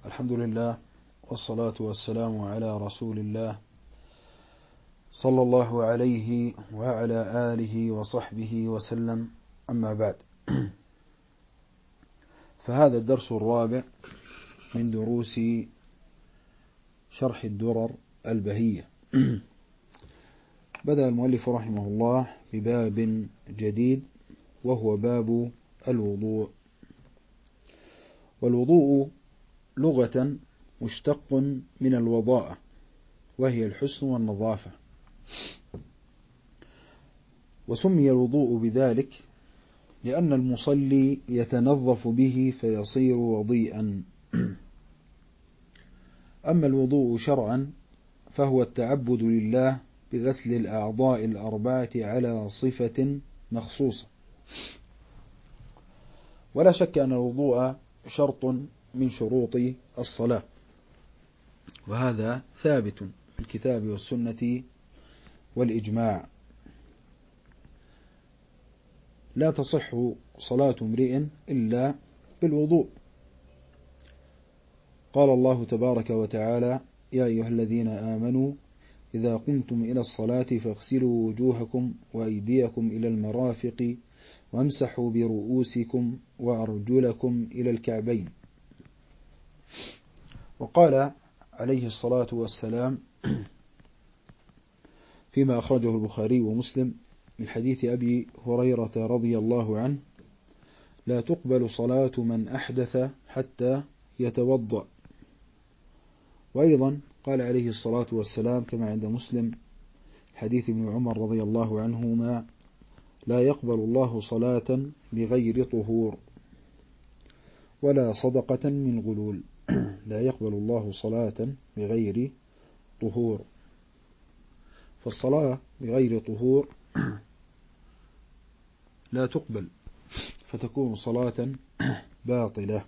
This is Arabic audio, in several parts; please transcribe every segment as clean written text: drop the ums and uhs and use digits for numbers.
الحمد لله والصلاة والسلام على رسول الله صلى الله عليه وعلى آله وصحبه وسلم، أما بعد. فهذا الدرس الرابع من دروس شرح الدرر البهية. بدأ المؤلف رحمه الله بباب جديد وهو باب الوضوء. والوضوء لغة مشتق من الوضاءة، وهي الحسن والنظافة، وسمي الوضوء بذلك لأن المصلي يتنظف به فيصير وضيئا. أما الوضوء شرعا فهو التعبد لله بغسل الأعضاء الأربعة على صفة مخصوصة. ولا شك أن الوضوء شرط من شروط الصلاة، وهذا ثابت في الكتاب والسنة والإجماع. لا تصح صلاة امرئ إلا بالوضوء. قال الله تبارك وتعالى: يا أيها الذين آمنوا إذا قمتم إلى الصلاة فاغسلوا وجوهكم وأيديكم إلى المرافق وامسحوا برؤوسكم وأرجلكم إلى الكعبين. وقال عليه الصلاة والسلام فيما أخرجه البخاري ومسلم من حديث أبي هريرة رضي الله عنه: لا تقبل صلاة من أحدث حتى يتوضأ. وأيضا قال عليه الصلاة والسلام كما عند مسلم حديث ابن عمر رضي الله عنهما: لا يقبل الله صلاة بغير طهور ولا صدقة من غلول. لا يقبل الله صلاة بغير طهور. فالصلاة بغير طهور لا تقبل، فتكون صلاة باطلة.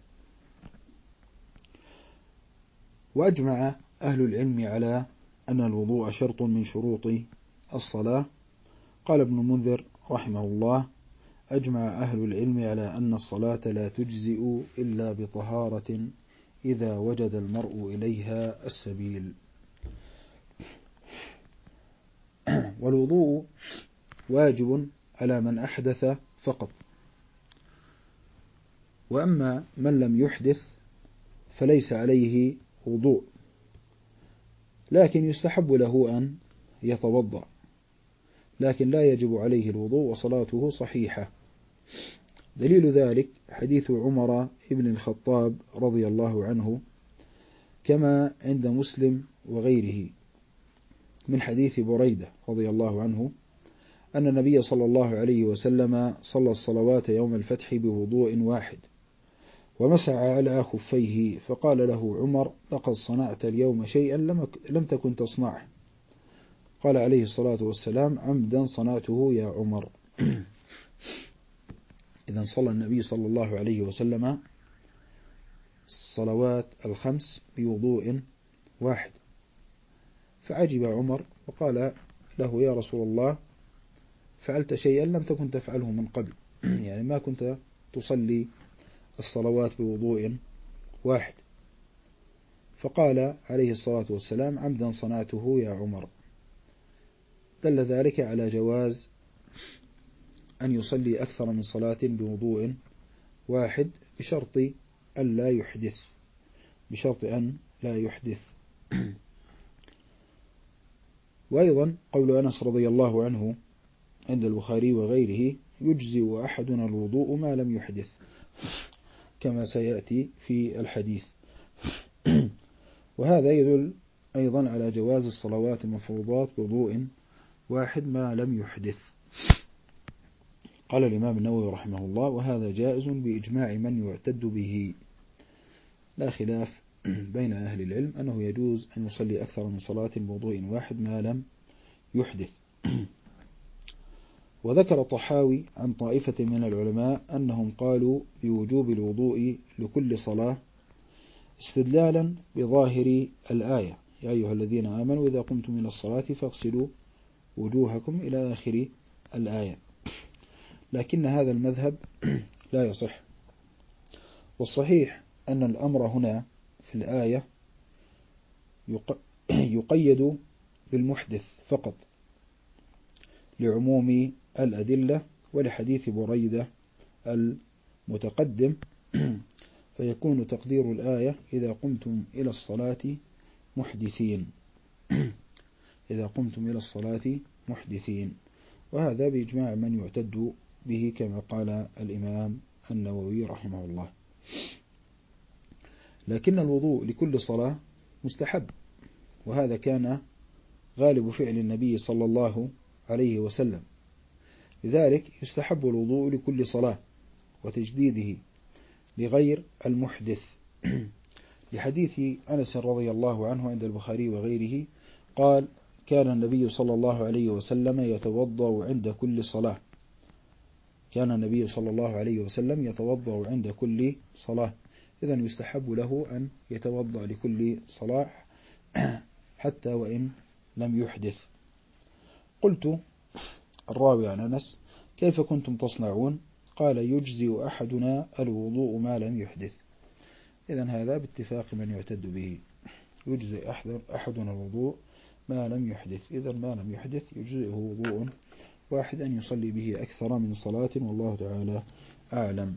وأجمع أهل العلم على أن الوضوء شرط من شروط الصلاة. قال ابن منذر رحمه الله: أجمع أهل العلم على أن الصلاة لا تجزئ إلا بطهارة إذا وجد المرء إليها السبيل. والوضوء واجب على من أحدث فقط، وأما من لم يحدث فليس عليه وضوء، لكن يستحب له أن يتوضأ، لكن لا يجب عليه الوضوء وصلاته صحيحة. دليل ذلك حديث عمر بن الخطاب رضي الله عنه كما عند مسلم وغيره من حديث بريدة رضي الله عنه أن النبي صلى الله عليه وسلم صلى الصلوات يوم الفتح بوضوء واحد ومسح على خفيه، فقال له عمر: لقد صنعت اليوم شيئا لم تكن تصنعه. قال عليه الصلاة والسلام: عمدا صنعته يا عمر. إذن صلى النبي صلى الله عليه وسلم الصلوات الخمس بوضوء واحد، فعجب عمر وقال له: يا رسول الله، فعلت شيئا لم تكن تفعله من قبل، يعني ما كنت تصلي الصلوات بوضوء واحد. فقال عليه الصلاة والسلام: عمدا صنعته يا عمر. دل ذلك على جواز أن يصلي أكثر من صلاة بوضوء واحد بشرط أن لا يحدث. وأيضا قول أنس رضي الله عنه عند البخاري وغيره: يجزئ أحدنا الوضوء ما لم يحدث، كما سيأتي في الحديث. وهذا يدل أيضا على جواز الصلوات المفروضات بوضوء واحد ما لم يحدث. قال الإمام النووي رحمه الله: وهذا جائز بإجماع من يعتد به. لا خلاف بين أهل العلم أنه يجوز أن يصلي أكثر من صلاة بوضوء واحد ما لم يحدث. وذكر الطحاوي عن طائفة من العلماء أنهم قالوا بوجوب الوضوء لكل صلاة استدلالا بظاهر الآية: يا أيها الذين آمنوا إذا قمتم إلى الصلاة فاغسلوا وجوهكم إلى آخر الآية. لكن هذا المذهب لا يصح، والصحيح أن الأمر هنا في الآية يقيد بالمحدث فقط لعموم الأدلة ولحديث بريدة المتقدم، فيكون تقدير الآية إذا قمتم إلى الصلاة محدثين إذا قمتم إلى الصلاة محدثين. وهذا بإجماع من يعتد به كما قال الإمام النووي رحمه الله. لكن الوضوء لكل صلاة مستحب، وهذا كان غالب فعل النبي صلى الله عليه وسلم، لذلك يستحب الوضوء لكل صلاة وتجديده لغير المحدث لحديث أنس رضي الله عنه عند البخاري وغيره قال: كان النبي صلى الله عليه وسلم يتوضأ عند كل صلاة. كان النبي صلى الله عليه وسلم يتوضأ عند كل صلاة، إذن يستحب له أن يتوضأ لكل صلاة حتى وإن لم يحدث. قلت الراوي عن أنس: كيف كنتم تصنعون؟ قال: يجزئ أحدنا الوضوء ما لم يحدث. إذن هذا باتفاق من يعتد به، يجزئ أحدنا الوضوء ما لم يحدث. إذن ما لم يحدث يجزئه وضوء واحد أن يصلي به أكثر من صلاة، والله تعالى أعلم.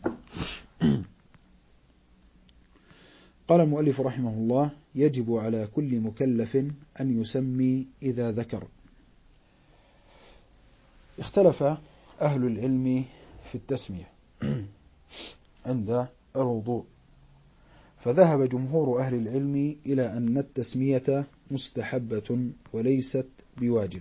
قال المؤلف رحمه الله: يجب على كل مكلف أن يسمي إذا ذكر. اختلف أهل العلم في التسمية عند الوضوء، فذهب جمهور أهل العلم إلى أن التسمية مستحبة وليست بواجب.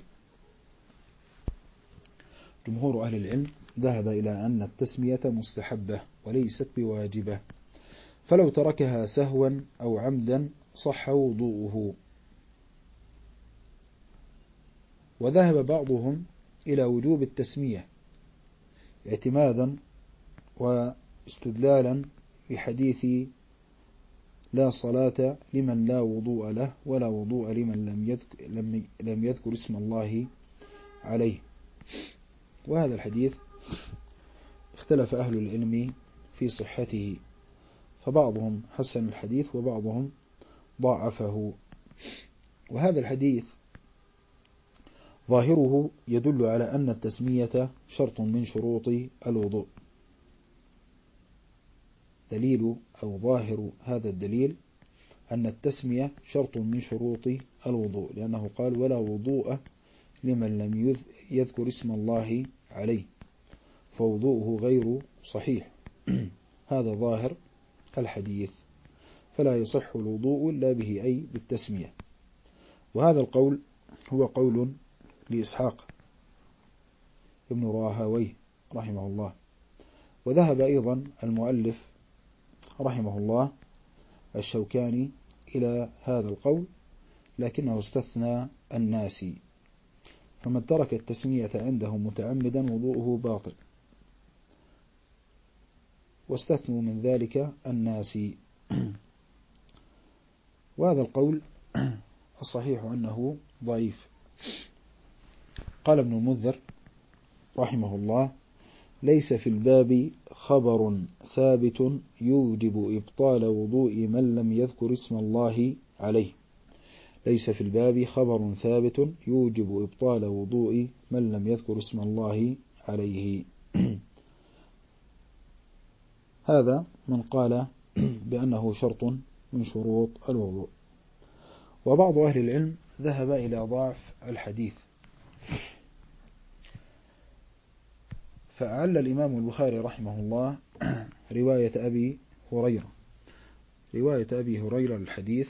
جمهور أهل العلم ذهب إلى أن التسمية مستحبة وليست بواجبة، فلو تركها سهوا أو عمدا صح وضوءه. وذهب بعضهم إلى وجوب التسمية اعتمادا واستدلالا بحديث: لا صلاة لمن لا وضوء له ولا وضوء لمن لم يذكر اسم الله عليه. وهذا الحديث اختلف أهل العلم في صحته، فبعضهم حسن الحديث وبعضهم ضاعفه. وهذا الحديث ظاهره يدل على أن التسمية شرط من شروط الوضوء. دليل أو ظاهر هذا الدليل أن التسمية شرط من شروط الوضوء، لأنه قال: ولا وضوء لمن لم يذكر اسم الله عليه، فوضوءه غير صحيح. هذا ظاهر الحديث، فلا يصح الوضوء إلا به، أي بالتسمية. وهذا القول هو قول لإسحاق ابن راهويه رحمه الله. وذهب أيضا المؤلف رحمه الله الشوكاني إلى هذا القول، لكنه استثنى الناسي، فمن ترك التسمية عنده متعمدا وضوءه باطل، واستثنوا من ذلك الناسي. وهذا القول الصحيح أنه ضعيف. قال ابن المنذر رحمه الله: ليس في الباب خبر ثابت يوجب إبطال وضوء من لم يذكر اسم الله عليه. ليس في الباب خبر ثابت يوجب إبطال وضوء من لم يذكر اسم الله عليه. هذا من قال بأنه شرط من شروط الوضوء. وبعض أهل العلم ذهب إلى ضعف الحديث، فأعل الإمام البخاري رحمه الله رواية أبي هريرة الحديث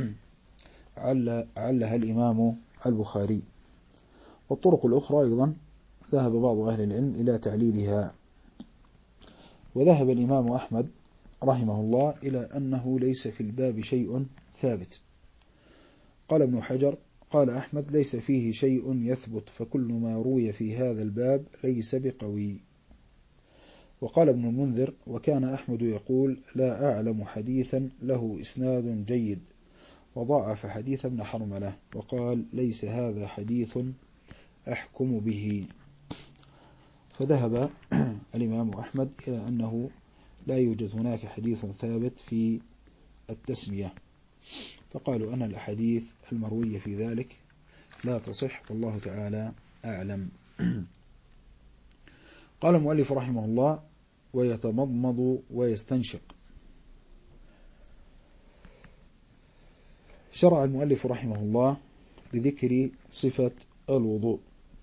علها الإمام البخاري. والطرق الأخرى أيضا ذهب بعض أهل العلم إلى تعليلها. وذهب الإمام أحمد رحمه الله إلى أنه ليس في الباب شيء ثابت. قال ابن حجر: قال أحمد: ليس فيه شيء يثبت، فكل ما روي في هذا الباب ليس بقوي. وقال ابن المنذر: وكان أحمد يقول: لا أعلم حديثا له إسناد جيد، وضعف حديث ابن حرملة، وقال: ليس هذا حديث أحكم به. فذهب الإمام أحمد إلى أنه لا يوجد هناك حديث ثابت في التسمية، فقالوا أن الأحاديث المروية في ذلك لا تصح، والله تعالى أعلم. قال المؤلف رحمه الله: ويتمضمض ويستنشق. شرع المؤلف رحمه الله بذكر صفة الوضوء.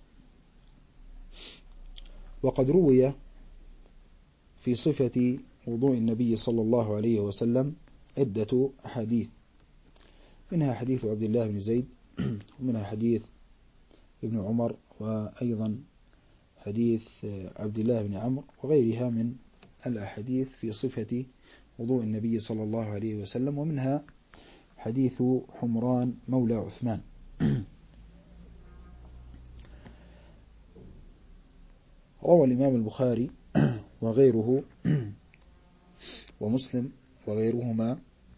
وقد روي في صفة وضوء النبي صلى الله عليه وسلم عدة أحاديث، منها حديث عبد الله بن زيد، ومنها حديث ابن عمر، وأيضا حديث عبد الله بن عمرو، وغيرها من الأحاديث في صفة وضوء النبي صلى الله عليه وسلم، ومنها حديث حمران مولى عثمان. روى الإمام البخاري وغيره ومسلم وغيرهما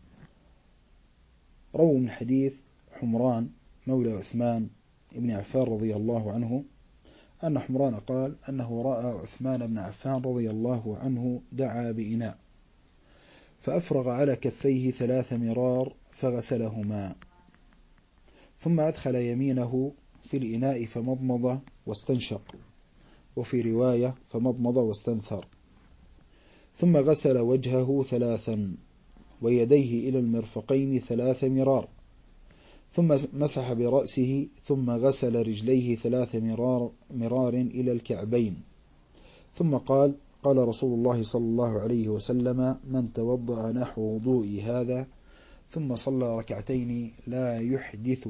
رووا من حديث حمران مولى عثمان ابن عفان رضي الله عنه أن حمران قال أنه رأى عثمان بن عفان رضي الله عنه دعا بإناء فأفرغ على كفيه 3 مرار فغسلهما، ثم أدخل يمينه في الإناء فمضمض واستنشق، وفي رواية فمضمض واستنثر، ثم غسل وجهه 3 ويديه إلى المرفقين 3 مرار، ثم مسح برأسه، ثم غسل رجليه 3 مرار إلى الكعبين، ثم قال: قال رسول الله صلى الله عليه وسلم: من توضأ نحو وضوئي هذا ثم صلى ركعتين لا يحدث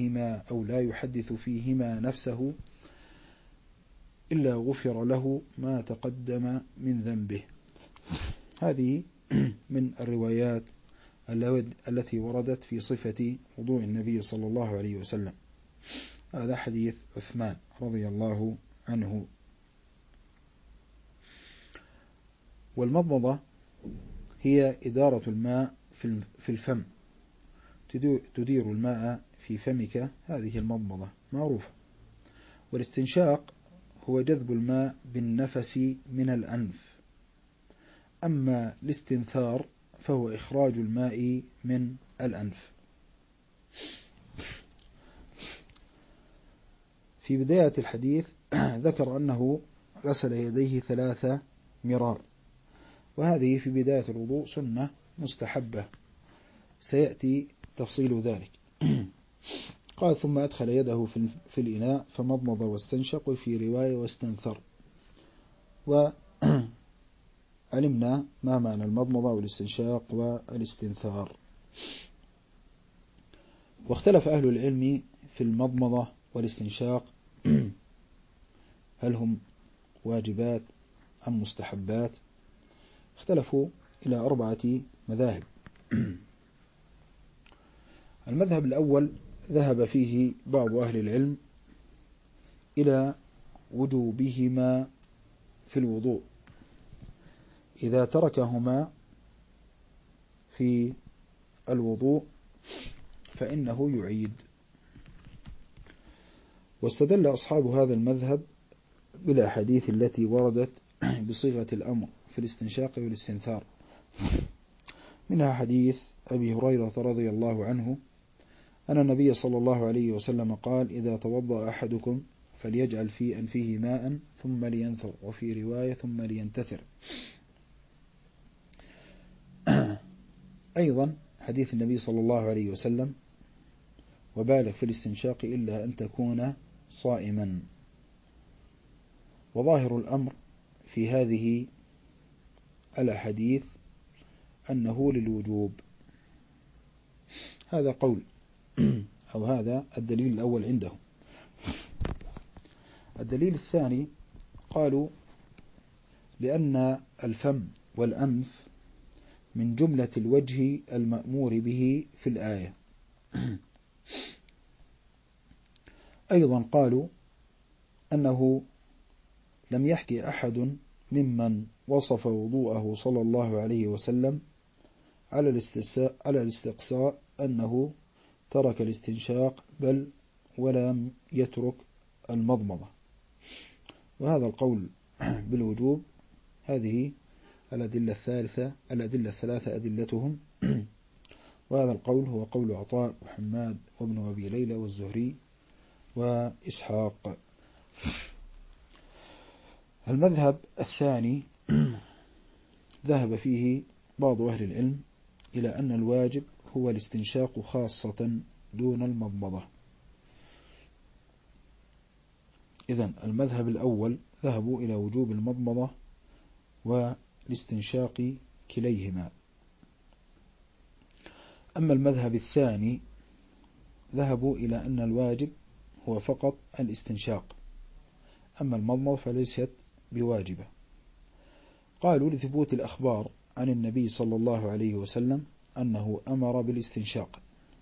فيهما نفسه إلا غفر له ما تقدم من ذنبه. هذه من الروايات التي وردت في صفة وضوء النبي صلى الله عليه وسلم. هذا حديث عثمان رضي الله عنه. والمضمضة هي إدارة الماء في الفم، تدير الماء في فمك، هذه المضمضة معروفة. والاستنشاق هو جذب الماء بالنفس من الأنف. أما الاستنثار فهو إخراج الماء من الأنف. في بداية الحديث ذكر أنه غسل يديه 3 مرار، وهذه في بداية الوضوء سنة مستحبة، سيأتي تفصيل ذلك. قال: ثم أدخل يده في الإناء فمضمض واستنشق، وفي رواية واستنثر. وعلمنا ما معنى المضمضة والاستنشاق والاستنثار. واختلف أهل العلم في المضمضة والاستنشاق، هل هم واجبات أم مستحبات؟ اختلفوا إلى 4 مذاهب. المذهب الأول ذهب فيه بعض أهل العلم إلى وجوبهما في الوضوء، إذا تركهما في الوضوء فإنه يعيد. واستدل أصحاب هذا المذهب بالأحاديث التي وردت بصيغة الأمر في الاستنشاق والاستنثار، منها حديث أبي هريرة رضي الله عنه أن النبي صلى الله عليه وسلم قال: إذا توضأ أحدكم فليجعل في أنفه ماء ثم لينثر، وفي رواية ثم لينتثر. أيضا حديث النبي صلى الله عليه وسلم: وبالغ في الاستنشاق إلا أن تكون صائما. وظاهر الأمر في هذه الأحاديث أنه للوجوب. هذا قول أو هذا الدليل الأول عندهم. الدليل الثاني قالوا لأن الفم والأنف من جملة الوجه المأمور به في الآية. أيضا قالوا أنه لم يحكي أحد ممن وصف وضوءه صلى الله عليه وسلم على الاستقصاء أنه ترك الاستنشاق بل ولم يترك المضمضة. وهذا القول بالوجوب هذه الأدلة الثلاثة أدلتهم وهذا القول هو قول عطاء وحماد وابن أبي ليلى والزهري وإسحاق. المذهب الثاني ذهب فيه بعض أهل العلم إلى أن الواجب هو الاستنشاق خاصة دون المضمضة. إذن المذهب الأول ذهبوا إلى وجوب المضمضة والاستنشاق كليهما. أما المذهب الثاني ذهبوا إلى أن الواجب هو فقط الاستنشاق، أما المضمضة فليست بواجبة. قالوا لثبوت الأخبار عن النبي صلى الله عليه وسلم أنه أمر بالاستنشاق.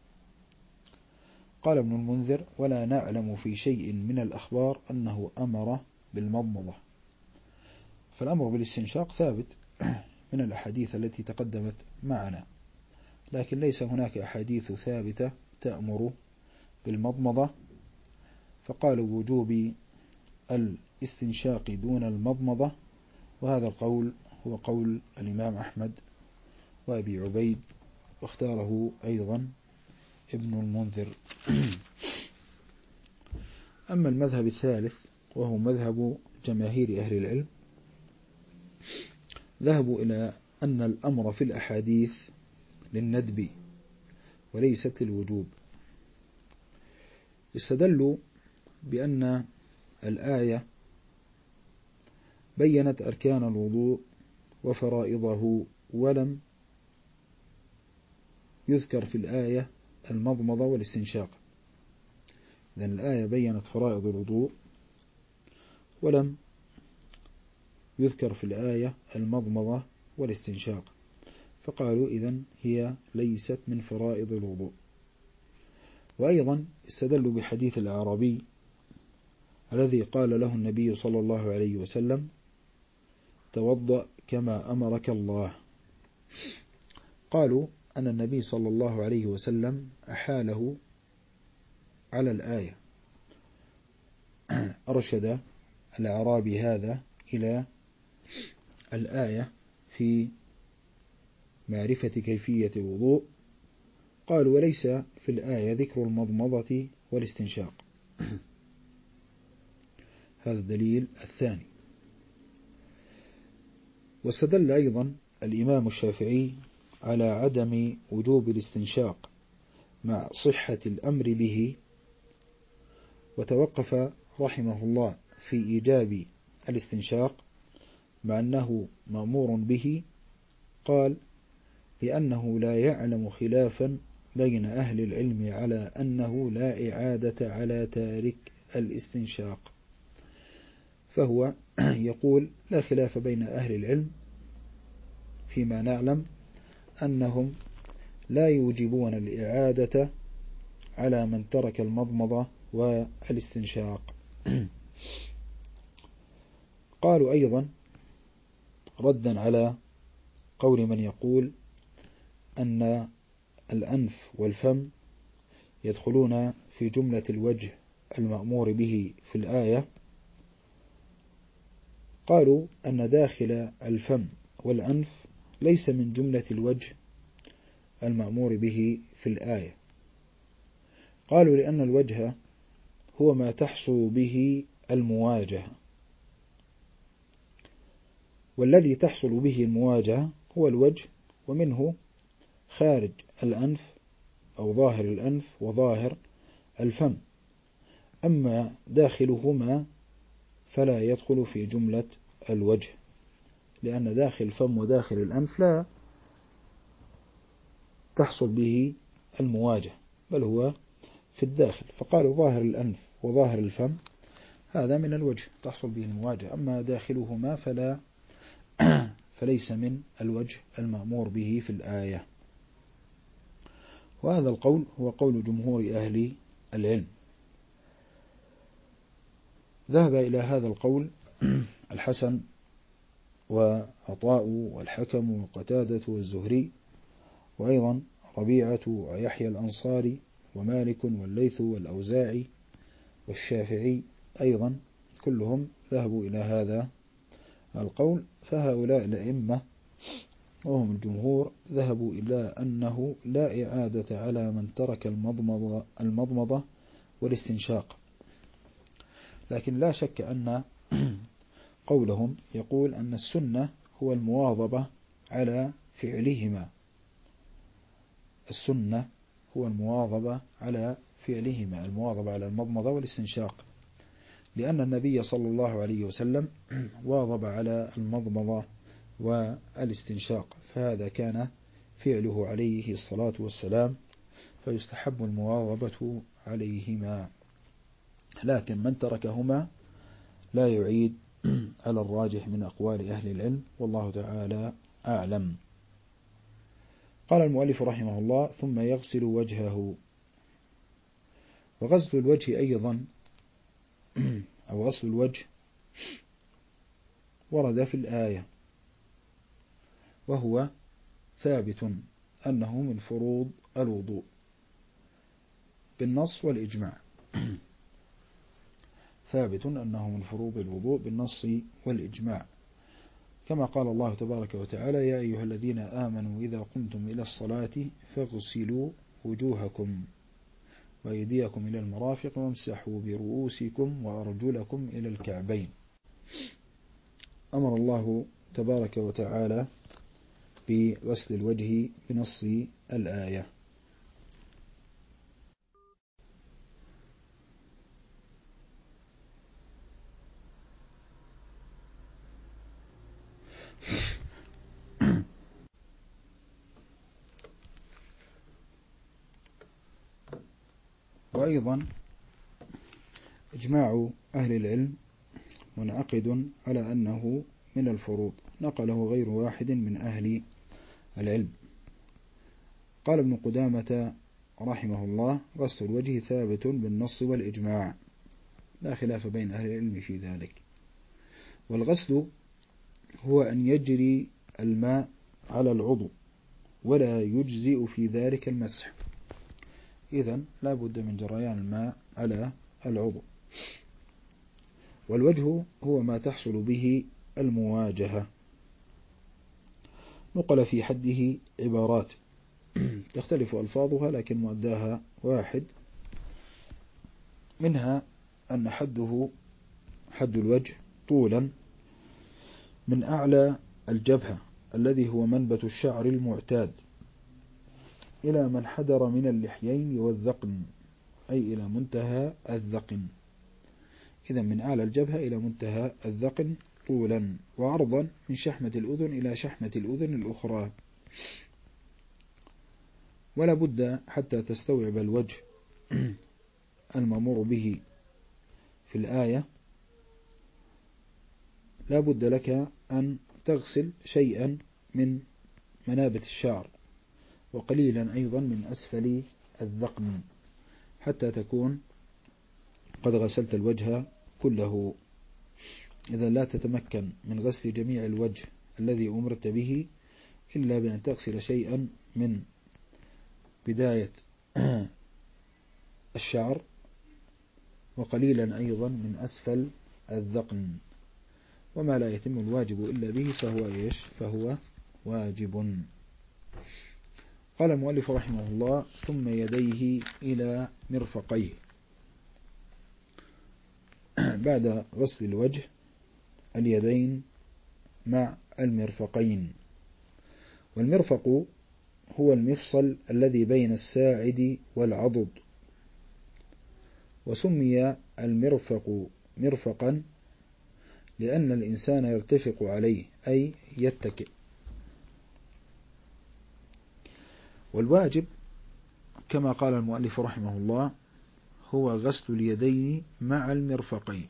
قال ابن المنذر: ولا نعلم في شيء من الأخبار أنه أمر بالمضمضة. فالأمر بالاستنشاق ثابت من الأحاديث التي تقدمت معنا، لكن ليس هناك أحاديث ثابتة تأمر بالمضمضة، فقالوا وجوب الاستنشاق دون المضمضة، وهذا القول هو قول الإمام أحمد وأبي عبيد، واختاره أيضا ابن المنذر. أما المذهب الثالث وهو مذهب جماهير أهل العلم، ذهبوا إلى أن الأمر في الأحاديث للندب وليست للوجوب. استدلوا بأن الآية بينت أركان الوضوء وفرائضه، ولم يذكر في الآية المضمضة والاستنشاق. لأن الآية بينت فرائض الوضوء ولم يذكر في الآية المضمضة والاستنشاق، فقالوا إذن هي ليست من فرائض الوضوء. وأيضا استدلوا بحديث الأعرابي الذي قال له النبي صلى الله عليه وسلم: توضأ كما أمرك الله. قالوا أن النبي صلى الله عليه وسلم أحاله على الآية، أرشد الأعرابي هذا إلى الآية في معرفة كيفية الوضوء. قالوا وليس في الآية ذكر المضمضة والاستنشاق. هذا الدليل الثاني. واستدل أيضا الإمام الشافعي على عدم وجوب الاستنشاق مع صحة الأمر به، وتوقف رحمه الله في إيجاب الاستنشاق مع أنه مأمور به. قال: لأنه لا يعلم خلافا بين أهل العلم على أنه لا إعادة على تارك الاستنشاق. فهو يقول لا خلاف بين أهل العلم فيما نعلم أنهم لا يوجبون الإعادة على من ترك المضمضة والاستنشاق. قالوا أيضا ردا على قول من يقول أن الأنف والفم يدخلون في جملة الوجه المأمور به في الآية، قالوا أن داخل الفم والأنف ليس من جملة الوجه المأمور به في الآية. قالوا لأن الوجه هو ما تحصل به المواجهة، والذي تحصل به المواجهة هو الوجه، ومنه خارج الأنف أو ظاهر الأنف وظاهر الفم. أما داخلهما فلا يدخل في جملة الوجه، لأن داخل الفم وداخل الأنف لا تحصل به المواجهة، بل هو في الداخل. فقالوا ظاهر الأنف وظاهر الفم هذا من الوجه تحصل به المواجهة، أما داخلهما فليس من الوجه المأمور به في الآية. وهذا القول هو قول جمهور أهل العلم. ذهب إلى هذا القول الحسن وعطاء والحكم وقتادة والزهري، وأيضا ربيعة ويحيى الأنصاري ومالك والليث والأوزاعي والشافعي أيضا، كلهم ذهبوا إلى هذا القول. فهؤلاء الأئمة وهم الجمهور ذهبوا إلى أنه لا إعادة على من ترك المضمضة والاستنشاق، لكن لا شك أن قولهم يقول أن السنة هو المواظبة على فعلهما، السنة هو المواظبة على فعلهما، المواظبة على المضمضة والاستنشاق، لأن النبي صلى الله عليه وسلم واظب على المضمضة والاستنشاق، فهذا كان فعله عليه الصلاة والسلام، فيستحب المواظبة عليهما، لكن من تركهما لا يعيد على الراجح من أقوال أهل العلم، والله تعالى أعلم. قال المؤلف رحمه الله: ثم يغسل وجهه. وغسل الوجه أيضا أو غسل الوجه ورد في الآية، وهو ثابت أنه من فروض الوضوء بالنص والإجماع، ثابت أنه من فروض الوضوء بالنص والإجماع، كما قال الله تبارك وتعالى: يا أيها الذين آمنوا إذا قمتم إلى الصلاة فاغسلوا وجوهكم وأيديكم إلى المرافق وامسحوا برؤوسكم وأرجلكم إلى الكعبين. أمر الله تبارك وتعالى بغسل الوجه بنص الآية. وأيضا إجماع أهل العلم منعقد على أنه من الفروض، نقله غير واحد من أهل العلم. قال ابن قدامة رحمه الله: غسل الوجه ثابت بالنص والإجماع، لا خلاف بين أهل العلم في ذلك. والغسل هو أن يجري الماء على العضو ولا يجزئ في ذلك المسح، إذن لا بد من جريان الماء على العضو. والوجه هو ما تحصل به المواجهة. نقل في حده عبارات تختلف ألفاظها لكن مؤداها واحد، منها أن حد الوجه طولا من أعلى الجبهة الذي هو منبت الشعر المعتاد إلى من حدر من اللحيين والذقن، أي إلى منتهى الذقن، إذا من أعلى الجبهة إلى منتهى الذقن طولا، وعرضا من شحمة الأذن إلى شحمة الأذن الأخرى. ولا بد حتى تستوعب الوجه الممر به في الآية، لا بد لك أن تغسل شيئا من منابت الشعر وقليلا أيضا من أسفل الذقن حتى تكون قد غسلت الوجه كله. إذا لا تتمكن من غسل جميع الوجه الذي أمرت به إلا بأن تغسل شيئا من بداية الشعر وقليلا أيضا من أسفل الذقن، وما لا يتم الواجب إلا به فهو واجب. قال المؤلف رحمه الله: ثم يديه إلى مرفقيه. بعد غسل الوجه اليدين مع المرفقين. والمرفق هو المفصل الذي بين الساعد والعضد، وسمي المرفق مرفقا لأن الإنسان يرتفق عليه أي يتكئ. والواجب كما قال المؤلف رحمه الله هو غسل اليدين مع المرفقين،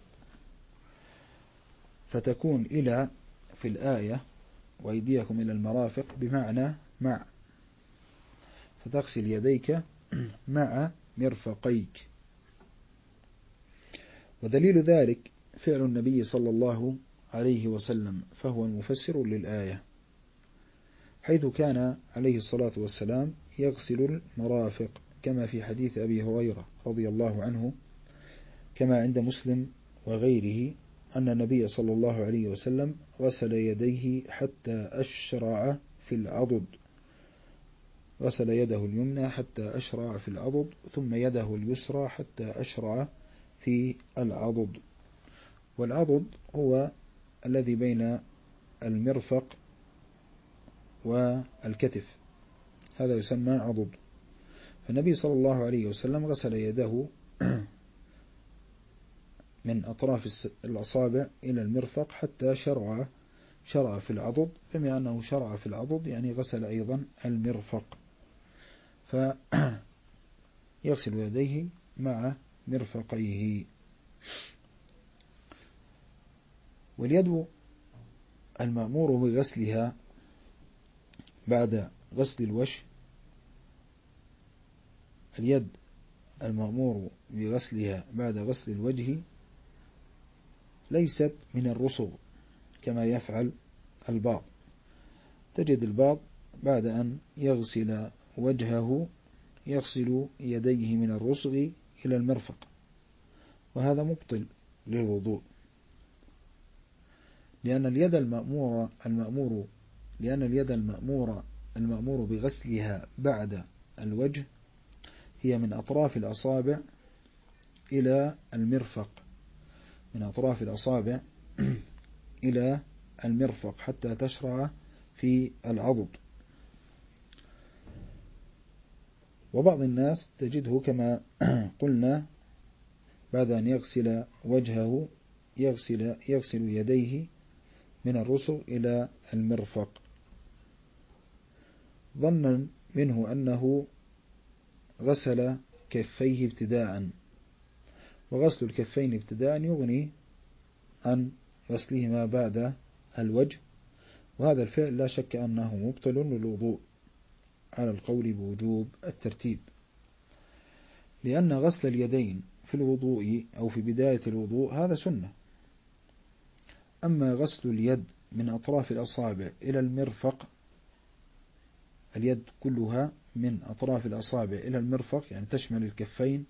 فتكون إلى في الآية وأيديكم إلى المرافق بمعنى مع، فتغسل يديك مع مرفقيك. ودليل ذلك فعل النبي صلى الله عليه وسلم، فهو المفسر للآية، حيث كان عليه الصلاة والسلام يغسل المرافق كما في حديث أبي هريرة رضي الله عنه، كما عند مسلم وغيره أن النبي صلى الله عليه وسلم غسل يديه حتى أشرع في العضد، غسل يده اليمنى حتى أشرع في العضد، ثم يده اليسرى حتى أشرع في العضد. والعضد هو الذي بين المرفق والكتف، هذا يسمى عضد. فالنبي صلى الله عليه وسلم غسل يده من أطراف الأصابع إلى المرفق حتى شرع في العضد، بما أنه شرع في العضد يعني غسل أيضا المرفق، فيغسل يديه مع مرفقيه. واليد المأمور بغسلها بعد غسل الوجه، اليد المأمور بغسلها بعد غسل الوجه ليست من الرسغ كما يفعل البعض. تجد البعض بعد أن يغسل وجهه يغسل يديه من الرسغ إلى المرفق، وهذا مبطل للوضوء، لأن اليد المأمور بغسلها بعد الوجه هي من أطراف الأصابع إلى المرفق، من أطراف الأصابع إلى المرفق حتى تشرع في العضد. وبعض الناس تجده كما قلنا بعد أن يغسل وجهه يغسل يديه من الرسغ إلى المرفق، ظنا منه أنه غسل كفيه ابتداء، وغسل الكفين ابتداء يغني عن غسلهما بعد الوجه، وهذا الفعل لا شك أنه مبطل للوضوء على القول بوجوب الترتيب، لأن غسل اليدين في الوضوء أو في بداية الوضوء هذا سنة. أما غسل اليد من أطراف الأصابع إلى المرفق، اليد كلها من أطراف الأصابع إلى المرفق يعني تشمل الكفين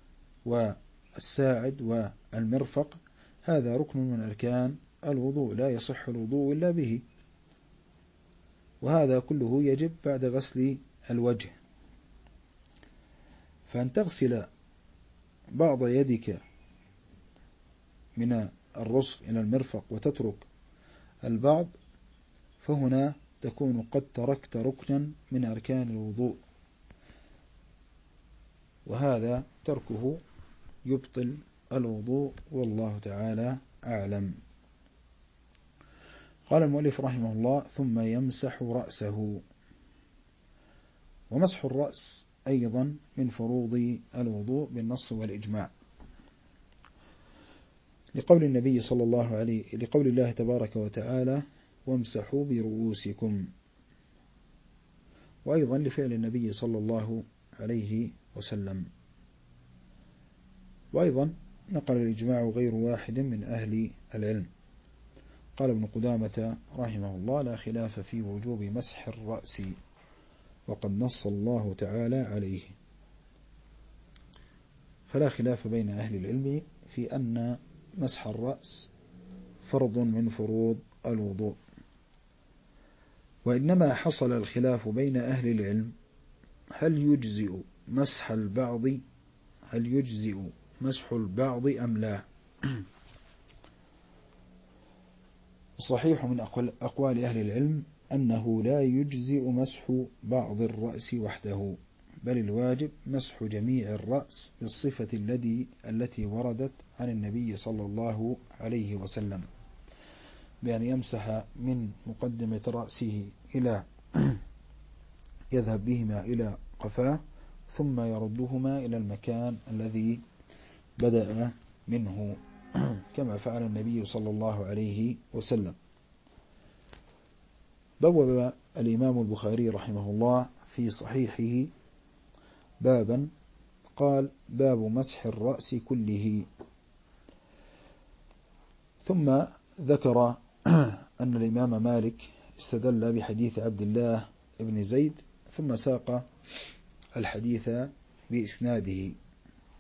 والساعد والمرفق، هذا ركن من أركان الوضوء، لا يصح الوضوء إلا به، وهذا كله يجب بعد غسل الوجه. فأن تغسل بعض يدك من الرسغ إلى المرفق وتترك البعض، فهنا تكون قد تركت ركنا من أركان الوضوء، وهذا تركه يبطل الوضوء، والله تعالى أعلم. قال المؤلف رحمه الله: ثم يمسح رأسه. ومسح الرأس أيضا من فروض الوضوء بالنص والإجماع، لقول النبي صلى الله عليه لقول الله تبارك وتعالى: وامسحوا برؤوسكم، وأيضا لفعل النبي صلى الله عليه وسلم. وأيضا نقل الإجماع غير واحد من أهل العلم. قال ابن قدامة رحمه الله: لا خلاف في وجوب مسح الرأس، وقد نص الله تعالى عليه. فلا خلاف بين أهل العلم في أن مسح الرأس فرض من فروض الوضوء، وإنما حصل الخلاف بين أهل العلم هل يجزئ مسح البعض أم لا. الصحيح من أقوال أهل العلم أنه لا يجزئ مسح بعض الرأس وحده، بل الواجب مسح جميع الرأس بالصفة التي وردت عن النبي صلى الله عليه وسلم، بأن يمسح من مقدمة رأسه يذهب بهما إلى قفاه، ثم يردهما إلى المكان الذي بدأ منه، كما فعل النبي صلى الله عليه وسلم. بوب الإمام البخاري رحمه الله في صحيحه بابا قال: باب مسح الرأس كله. ثم ذكر أن الإمام مالك استدل بحديث عبد الله بن زيد، ثم ساق الحديث بإسناده.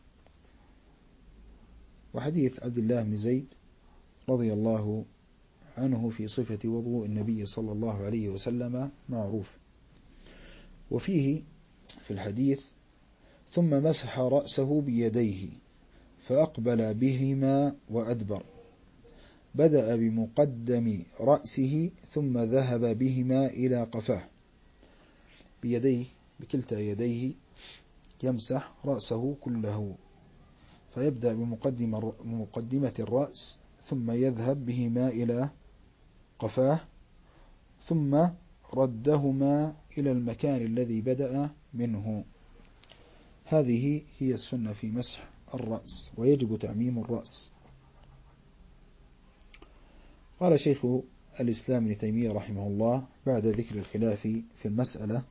وحديث عبد الله بن زيد رضي الله عنه في صفة وضوء النبي صلى الله عليه وسلم معروف. وفيه في الحديث: ثم مسح رأسه بيديه فأقبل بهما وأدبر، بدأ بمقدم رأسه ثم ذهب بهما إلى قفاه. بيديه، بكلتا يديه يمسح رأسه كله، فيبدأ بمقدمة الرأس ثم يذهب بهما إلى قفاه ثم ردهما إلى المكان الذي بدأ منه. هذه هي السنة في مسح الرأس، ويجب تعميم الرأس. قال شيخ الإسلام ابن تيمية رحمه الله بعد ذكر الخلاف في المسألة،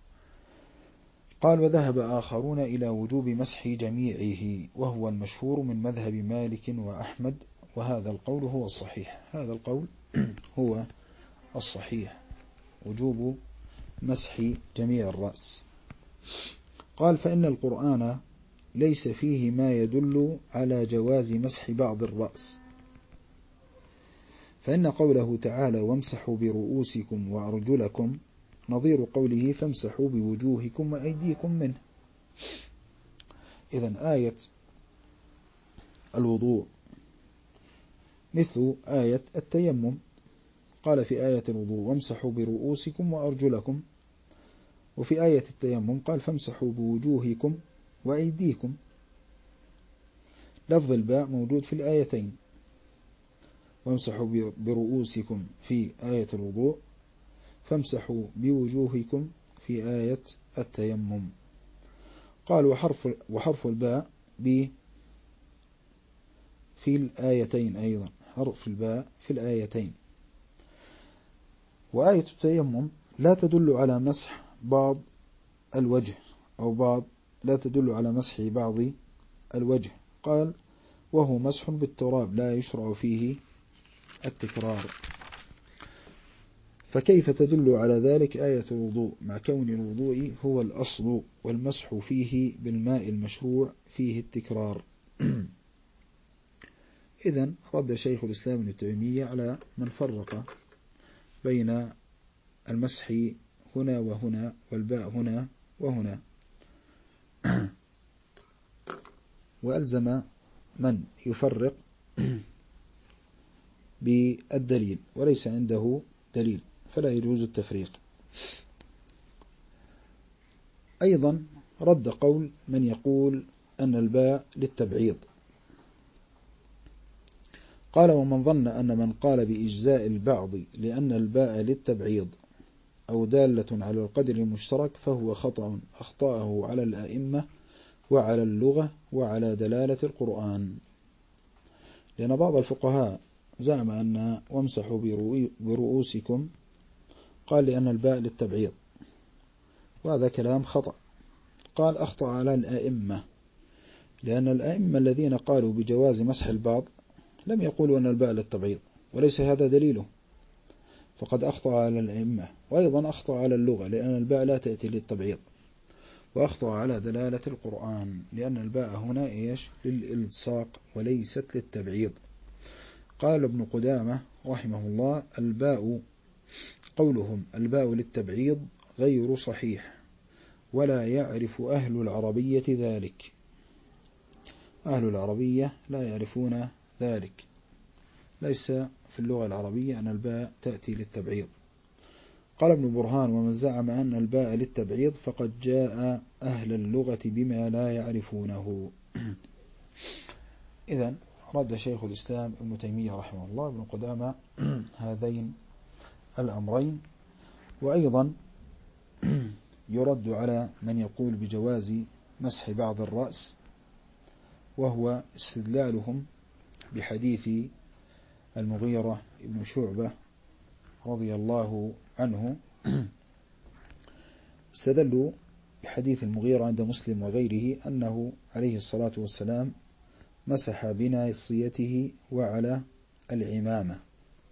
قال: وذهب آخرون إلى وجوب مسح جميعه، وهو المشهور من مذهب مالك وأحمد، وهذا القول هو الصحيح. هذا القول هو الصحيح، وجوب مسح جميع الرأس. قال: فإن القرآن ليس فيه ما يدل على جواز مسح بعض الرأس، فإن قوله تعالى: وامسحوا برؤوسكم وأرجلكم، نظير قوله: فامسحوا بوجوهكم وأيديكم منه. إذن آية الوضوء مثل آية التيمم. قال في آية الوضوء: وامسحوا برؤوسكم وأرجلكم، وفي آية التيمم قال: فامسحوا بوجوهكم وأيديكم. لفظ الباء موجود في الآيتين، وامسحوا برؤوسكم في آية الوضوء، فامسحوا بوجوهكم في آية التيمم. قال: وحرف الباء في الآيتين أيضا، حرف الباء في الآيتين. وآية التيمم لا تدل على مسح بعض الوجه، أو لا تدل على مسح بعض الوجه. قال: وهو مسح بالتراب لا يشرع فيه التكرار. فكيف تدل على ذلك آية الوضوء مع كون الوضوء هو الأصل والمسح فيه بالماء المشروع فيه التكرار؟ إذن رد شيخ الإسلام ابن تيمية على من فرق بين المسح هنا وهنا والباء هنا وهنا، وألزم من يفرق بالدليل، وليس عنده دليل فلا يجوز التفريق. أيضا رد قول من يقول أن الباء للتبعيض. قال: ومن ظن أن من قال بإجزاء البعض لأن الباء للتبعيض أو دالة على القدر المشترك فهو خطأ أخطأه على الأئمة وعلى اللغة وعلى دلالة القرآن. لأن بعض الفقهاء زعم أن وامسحوا برؤوسكم قال لأن الباء للتبعيض، وهذا كلام خطأ. قال: أخطأ على الأئمة، لأن الأئمة الذين قالوا بجواز مسح البعض لم يقولوا أن الباء للتبعيض، وليس هذا دليله، فقد أخطأ على الأئمة. وأيضا أخطأ على اللغة، لأن الباء لا تأتي للتبعيض، وأخطأ على دلالة القرآن، لأن الباء هنا للإلصاق وليست للتبعيض. قال ابن قدامة رحمه الله: قولهم الباء للتبعيض غير صحيح، ولا يعرف أهل العربية ذلك. أهل العربية لا يعرفون ذلك، ليس في اللغة العربية أن الباء تأتي للتبعيض. قال ابن برهان: ومن زعم أن الباء للتبعيض فقد جاء أهل اللغة بما لا يعرفونه. إذن رد شيخ الإسلام ابن تيمية رحمه الله ابن قدامة هذين الأمرين. وأيضا يرد على من يقول بجواز مسح بعض الرأس، وهو استدلالهم بحديث المغيرة ابن شعبة رضي الله عنه. استدلوا بحديث المغيرة عند مسلم وغيره أنه عليه الصلاة والسلام مسح بناصيته وعلى العمامة.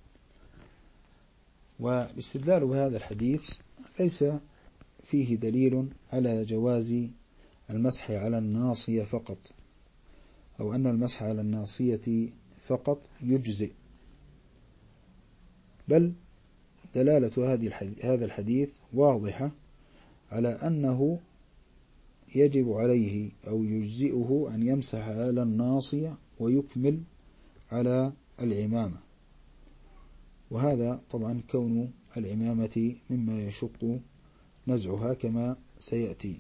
والاستدلال بهذا الحديث ليس فيه دليل على جواز المسح على الناصية فقط، أو أن المسح على الناصية فقط يجزئ، بل دلالة هذا الحديث واضحة على أنه يجب عليه أو يجزئه أن يمسح على الناصية ويكمل على العمامة. وهذا طبعا كون العمامة مما يشق نزعها كما سيأتي.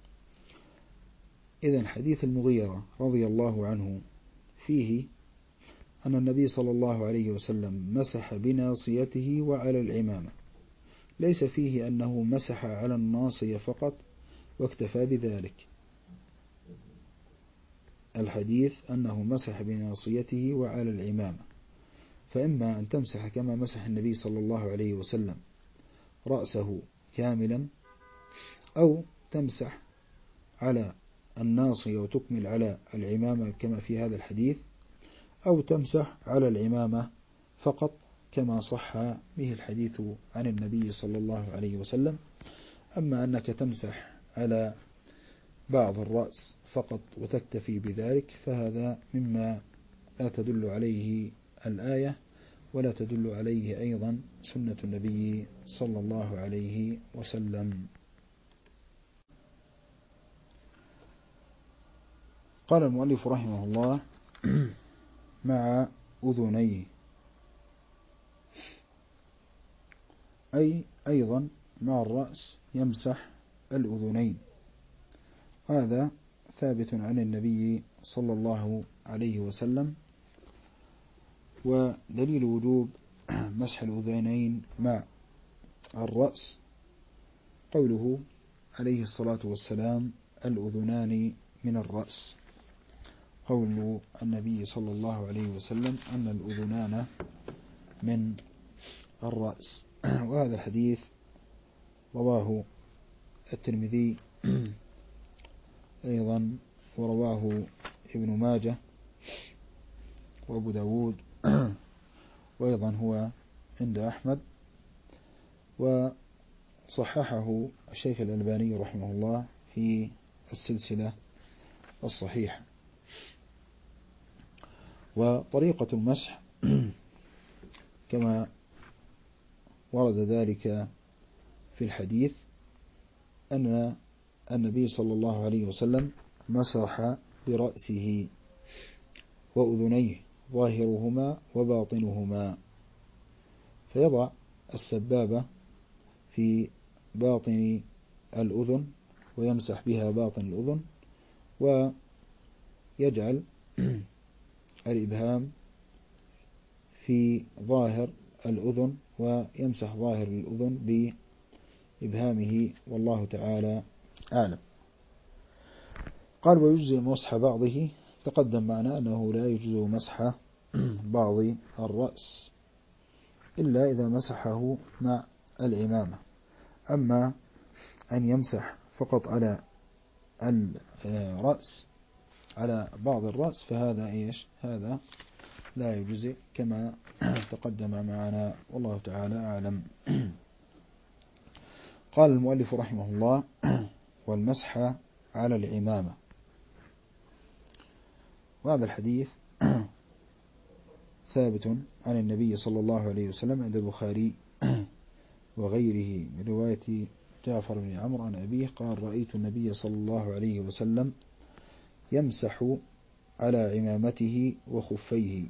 إذن حديث المغيرة رضي الله عنه فيه أن النبي صلى الله عليه وسلم مسح بناصيته وعلى العمامة، ليس فيه أنه مسح على الناصية فقط واكتفى بذلك. الحديث أنه مسح بناصيته وعلى العمامة، فإما أن تمسح كما مسح النبي صلى الله عليه وسلم رأسه كاملا، أو تمسح على الناصية وتكمل على العمامة كما في هذا الحديث، أو تمسح على العمامة فقط كما صح به الحديث عن النبي صلى الله عليه وسلم. أما أنك تمسح على بعض الرأس فقط وتكتفي بذلك فهذا مما لا تدل عليه الآية ولا تدل عليه أيضا سنة النبي صلى الله عليه وسلم. قال المؤلف رحمه الله مع أذنيه، أي أيضا مع الرأس يمسح الأذنين. هذا ثابت عن النبي صلى الله عليه وسلم. ودليل وجوب مسح الأذنين مع الرأس قوله عليه الصلاة والسلام الأذنان من الرأس، قول النبي صلى الله عليه وسلم أن الأذنان من الرأس. وهذا الحديث رواه الترمذي أيضا، ورواه ابن ماجه وأبو داود، وأيضا هو عند أحمد، وصححه الشيخ الألباني رحمه الله في السلسلة الصحيحة. وطريقة المسح كما ورد ذلك في الحديث أن النبي صلى الله عليه وسلم مسح برأسه وأذنيه ظاهرهما وباطنهما، فيضع السبابة في باطن الأذن ويمسح بها باطن الأذن، ويجعل الإبهام في ظاهر الأذن ويمسح ظاهر الأذن بإبهامه، والله تعالى أعلم. قال ويجزي مسح بعضه، تقدم معنا أنه لا يجزي مسح بعض الرأس إلا إذا مسحه مع العمامة. أما أن يمسح فقط على الرأس على بعض الرأس فهذا إيش؟ هذا لا يجزي كما تقدم معنا، والله تعالى أعلم. قال المؤلف رحمه الله والمسح على العمامة. وهذا الحديث ثابت عن النبي صلى الله عليه وسلم عند البخاري وغيره من رواية جعفر بن عمرو عن أبيه قال رأيت النبي صلى الله عليه وسلم يمسح على عمامته وخفيه.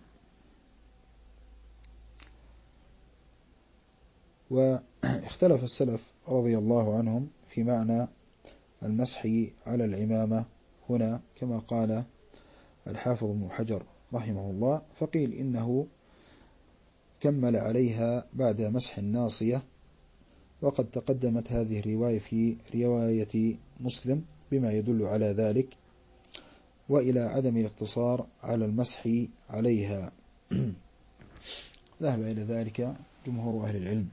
واختلف السلف رضي الله عنهم في معنى المسح على العمامة هنا، كما قال الحافظ ابن حجر رحمه الله، فقيل إنه كمل عليها بعد مسح الناصية، وقد تقدمت هذه الرواية في رواية مسلم بما يدل على ذلك، وإلى عدم الاقتصار على المسح عليها ذهب إلى ذلك جمهور أهل العلم.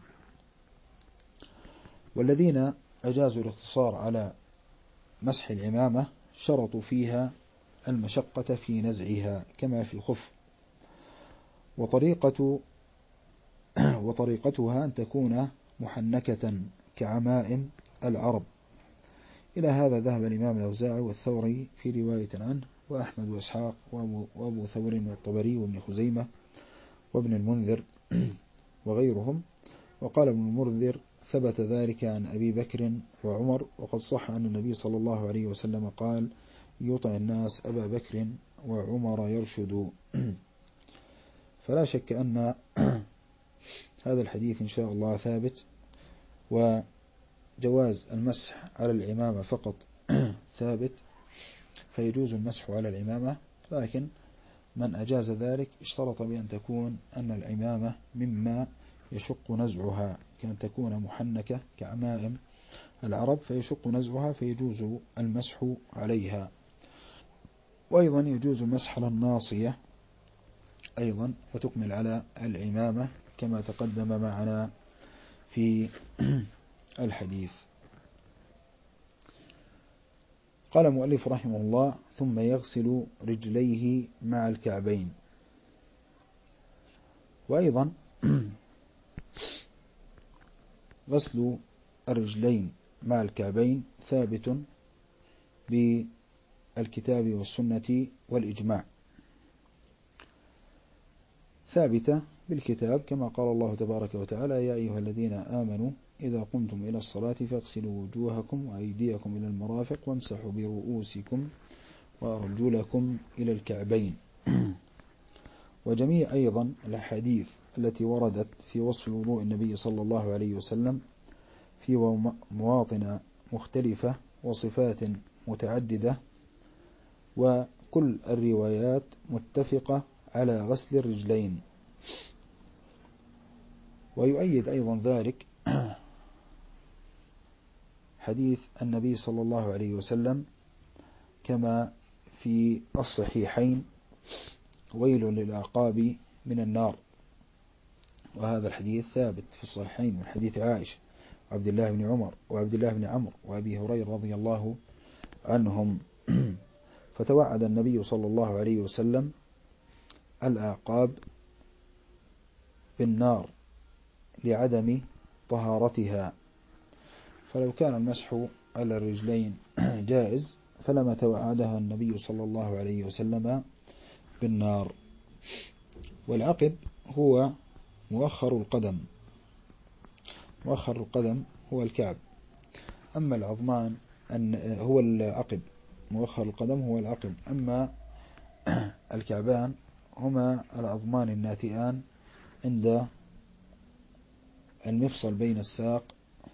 والذين أجازوا الاقتصار على مسح العمامة شرطوا فيها المشقة في نزعها كما في الخف، وطريقتها أن تكون محنكة كعمائم العرب. إلى هذا ذهب الإمام الأوزاعي والثوري في رواية عنه، وأحمد وإسحاق وأبو ثور والطبري وابن خزيمة وابن المنذر وغيرهم. وقال ابن المنذر ثبت ذلك عن أبي بكر وعمر، وقد صح أن النبي صلى الله عليه وسلم قال يطع الناس أبا بكر وعمر يرشد. فلا شك أن هذا الحديث إن شاء الله ثابت، وجواز المسح على العمامة فقط ثابت، فيجوز المسح على العمامة، لكن من أجاز ذلك اشترط بأن تكون أن العمامة مما يشق نزعها، كان تكون محنكة كعمائم العرب فيشق نزعها فيجوز المسح عليها. وأيضا يجوز المسح على الناصية أيضا وتكمل على العمامة كما تقدم معنا في الحديث. قال المؤلف رحمه الله ثم يغسل رجليه مع الكعبين. وأيضا غسل الرجلين مع الكعبين ثابت بالكتاب والسنة والإجماع، ثابتة بالكتاب كما قال الله تبارك وتعالى يا أيها الذين آمنوا إذا قمتم إلى الصلاة فاغسلوا وجوهكم وأيديكم إلى المرافق وامسحوا برؤوسكم وأرجلكم إلى الكعبين. وجميع أيضا الأحاديث التي وردت في وصف وضوء النبي صلى الله عليه وسلم في مواطن مختلفة وصفات متعددة، وكل الروايات متفقة على غسل الرجلين. ويؤيد أيضا ذلك حديث النبي صلى الله عليه وسلم كما في الصحيحين ويل للعقاب من النار، وهذا الحديث ثابت في الصحيحين من حديث عائشة وعبد الله بن عمر وعبد الله بن عمرو وأبي هريرة رضي الله عنهم. فتوعد النبي صلى الله عليه وسلم العقاب بالنار لعدم طهارتها، فلو كان المسح على الرجلين جائز فلما توعدها النبي صلى الله عليه وسلم بالنار. والعقب هو مؤخر القدم، مؤخر القدم هو الكعب، أما العظمان هو العقب، مؤخر القدم هو العقب، أما الكعبان هما العظمان الناتئان عند المفصل بين الساق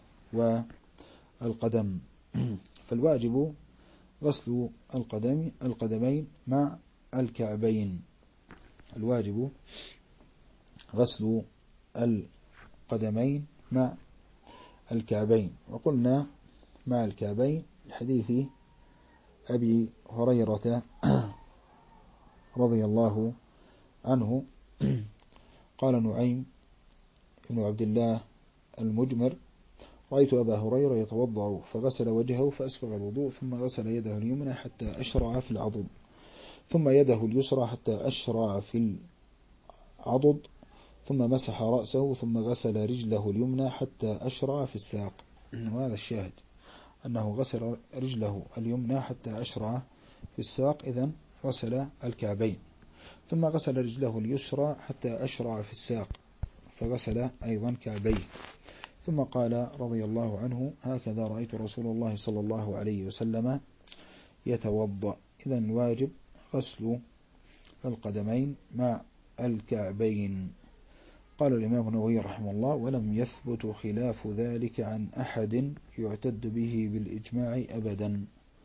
والقدم. فالواجب غسل القدمين مع الكعبين، الواجب غسل القدمين مع الكعبين. وقلنا مع الكعبين لحديث أبي هريرة رضي الله عنه قال نعيم بن عبد الله المجمر رأيت أبا هريرة يتوضأ فغسل وجهه فأسبغ الوضوء ثم غسل يده اليمنى حتى أشرع في العضد، ثم يده اليسرى حتى أشرع في العضد، ثم مسح رأسه ثم غسل رجله اليمنى حتى أشرع في الساق. وهذا الشاهد أنه غسل رجله اليمنى حتى أشرع في الساق، إذن غسل الكعبين، ثم غسل رجله اليسرى حتى أشرع في الساق فغسل أيضا كعبيه، ثم قال رضي الله عنه هكذا رأيت رسول الله صلى الله عليه وسلم يتوضأ. إذن الواجب غسل القدمين مع الكعبين. قال الإمام النووي رحمه الله ولم يثبت خلاف ذلك عن أحد يعتد به بالإجماع أبدا،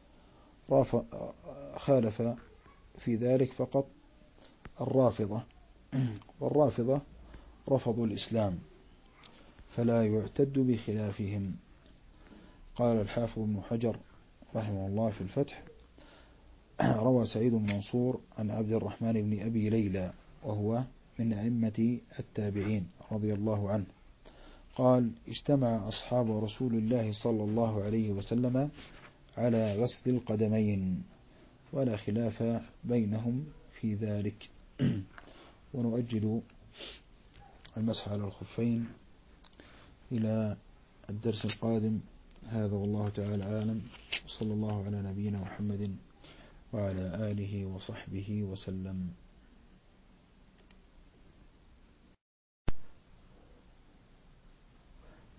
خالف في ذلك فقط الرافضة، والرافضة رفضوا الإسلام فلا يعتد بخلافهم. قال الحافظ ابن حجر رحمه الله في الفتح روى سعيد بن منصور عن عبد الرحمن بن أبي ليلى وهو من أئمة التابعين رضي الله عنه قال اجتمع أصحاب رسول الله صلى الله عليه وسلم على غسل القدمين ولا خلاف بينهم في ذلك. ونؤجل المسح على الخفين إلى الدرس القادم. هذا والله تعالى عالم، وصلى الله على نبينا محمد وعلى آله وصحبه وسلم.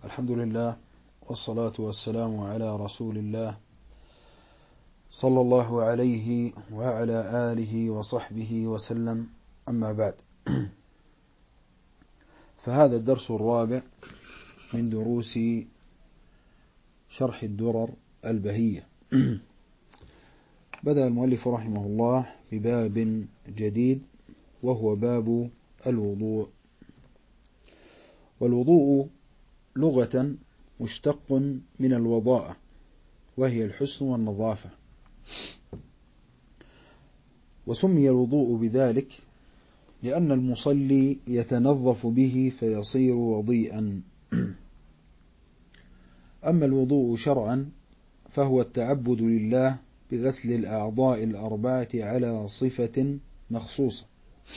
الحمد لله والصلاة والسلام على رسول الله صلى الله عليه وعلى آله وصحبه وسلم، أما بعد. فهذا الدرس الرابع من دروس شرح الدرر البهية. بدأ المؤلف رحمه الله بباب جديد وهو باب الوضوء. والوضوء لغة مشتق من الوضاءة، وهي الحسن والنظافة، وسمي الوضوء بذلك لأن المصلي يتنظف به فيصير وضيئا. أما الوضوء شرعا فهو التعبد لله بغسل الأعضاء الأربعة على صفة مخصوصة.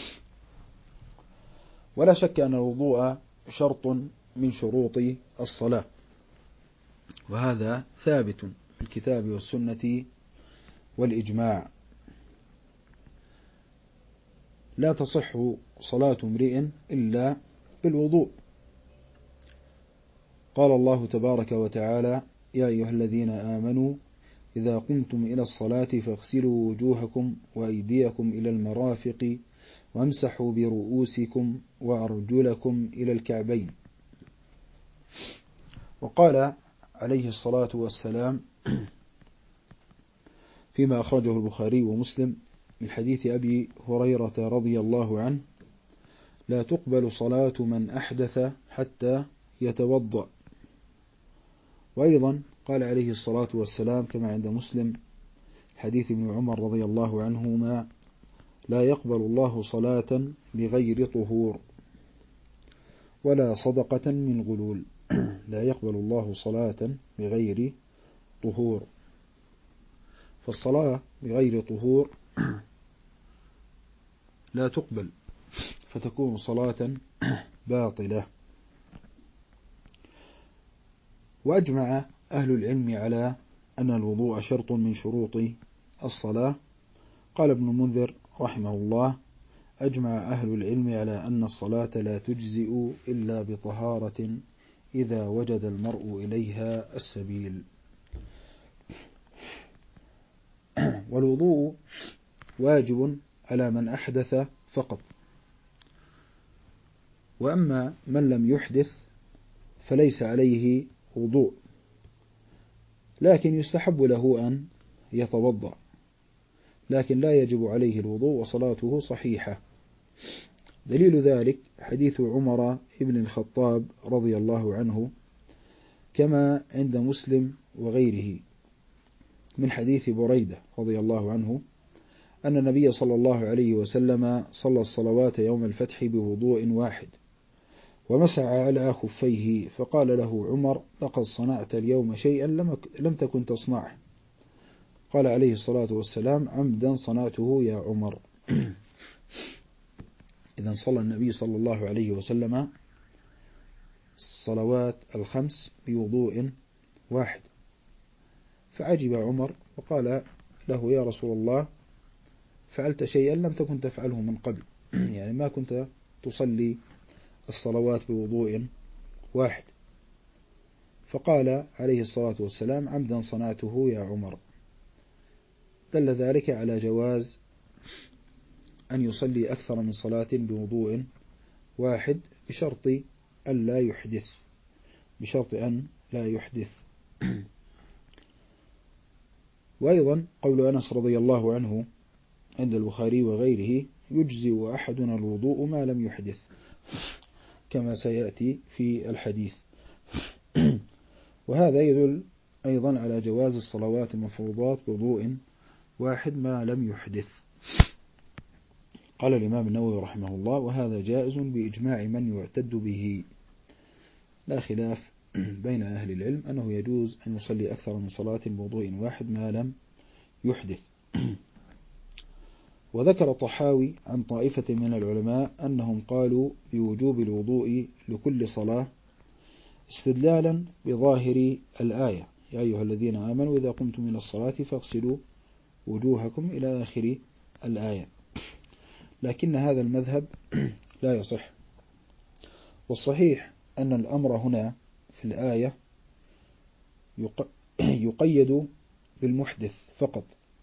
ولا شك أن الوضوء شرط من شروط الصلاة، وهذا ثابت في الكتاب والسنة والإجماع. لا تصح صلاة امرئ إلا بالوضوء. قال الله تبارك وتعالى: يا أيها الذين آمنوا إذا قمتم إلى الصلاة فاغسلوا وجوهكم وأيديكم إلى المرافق وامسحوا برؤوسكم وأرجلكم إلى الكعبين. وقال عليه الصلاة والسلام فيما أخرجه البخاري ومسلم من حديث أبي هريرة رضي الله عنه: لا تقبل صلاة من أحدث حتى يتوضأ. وأيضا قال عليه الصلاة والسلام كما عند مسلم حديث ابن عمر رضي الله عنهما: لا يقبل الله صلاة بغير طهور ولا صدقة من غلول. لا يقبل الله صلاة بغير طهور. فالصلاة بغير طهور لا تقبل، فتكون صلاة باطلة. وأجمع أهل العلم على أن الوضوء شرط من شروط الصلاة. قال ابن منذر رحمه الله: أجمع أهل العلم على أن الصلاة لا تجزئ إلا بطهارة إذا وجد المرء إليها السبيل. والوضوء واجب على من أحدث فقط، وأما من لم يحدث فليس عليه وضوء، لكن يستحب له أن يتوضأ، لكن لا يجب عليه الوضوء وصلاته صحيحة. دليل ذلك حديث عمر بن الخطاب رضي الله عنه كما عند مسلم وغيره من حديث بريدة رضي الله عنه أن النبي صلى الله عليه وسلم صلى الصلوات يوم الفتح بوضوء واحد ومسح على خفيه، فقال له عمر: لقد صنعت اليوم شيئا لم تكن تصنعه. قال عليه الصلاة والسلام: عمدا صنعته يا عمر. إذن صلى النبي صلى الله عليه وسلم الصلوات الخمس بوضوء واحد، فعجب عمر وقال له: يا رسول الله، فعلت شيئا لم تكن تفعله من قبل، يعني ما كنت تصلي الصلوات بوضوء واحد. فقال عليه الصلاة والسلام: عمدا صنعته يا عمر. دل ذلك على جواز أن يصلي أكثر من صلاة بوضوء واحد بشرط أن لا يحدث. وأيضا قول أنس رضي الله عنه عند البخاري وغيره: يجزئ أحدنا الوضوء ما لم يحدث، كما سيأتي في الحديث. وهذا يدل أيضا على جواز الصلوات المفروضات بوضوء واحد ما لم يحدث. قال الإمام النووي رحمه الله: وهذا جائز بإجماع من يعتد به. لا خلاف بين أهل العلم أنه يجوز أن يصلي أكثر من صلاة بوضوء واحد ما لم يحدث. وذكر الطحاوي عن طائفة من العلماء أنهم قالوا بوجوب الوضوء لكل صلاة استدلالا بظاهر الآية: يا أيها الذين آمنوا إذا قمتم إلى الصلاة فاغسلوا وجوهكم إلى آخر الآية. لكن هذا المذهب لا يصح، والصحيح أن الأمر هنا في الآية يقيد بالمحدث فقط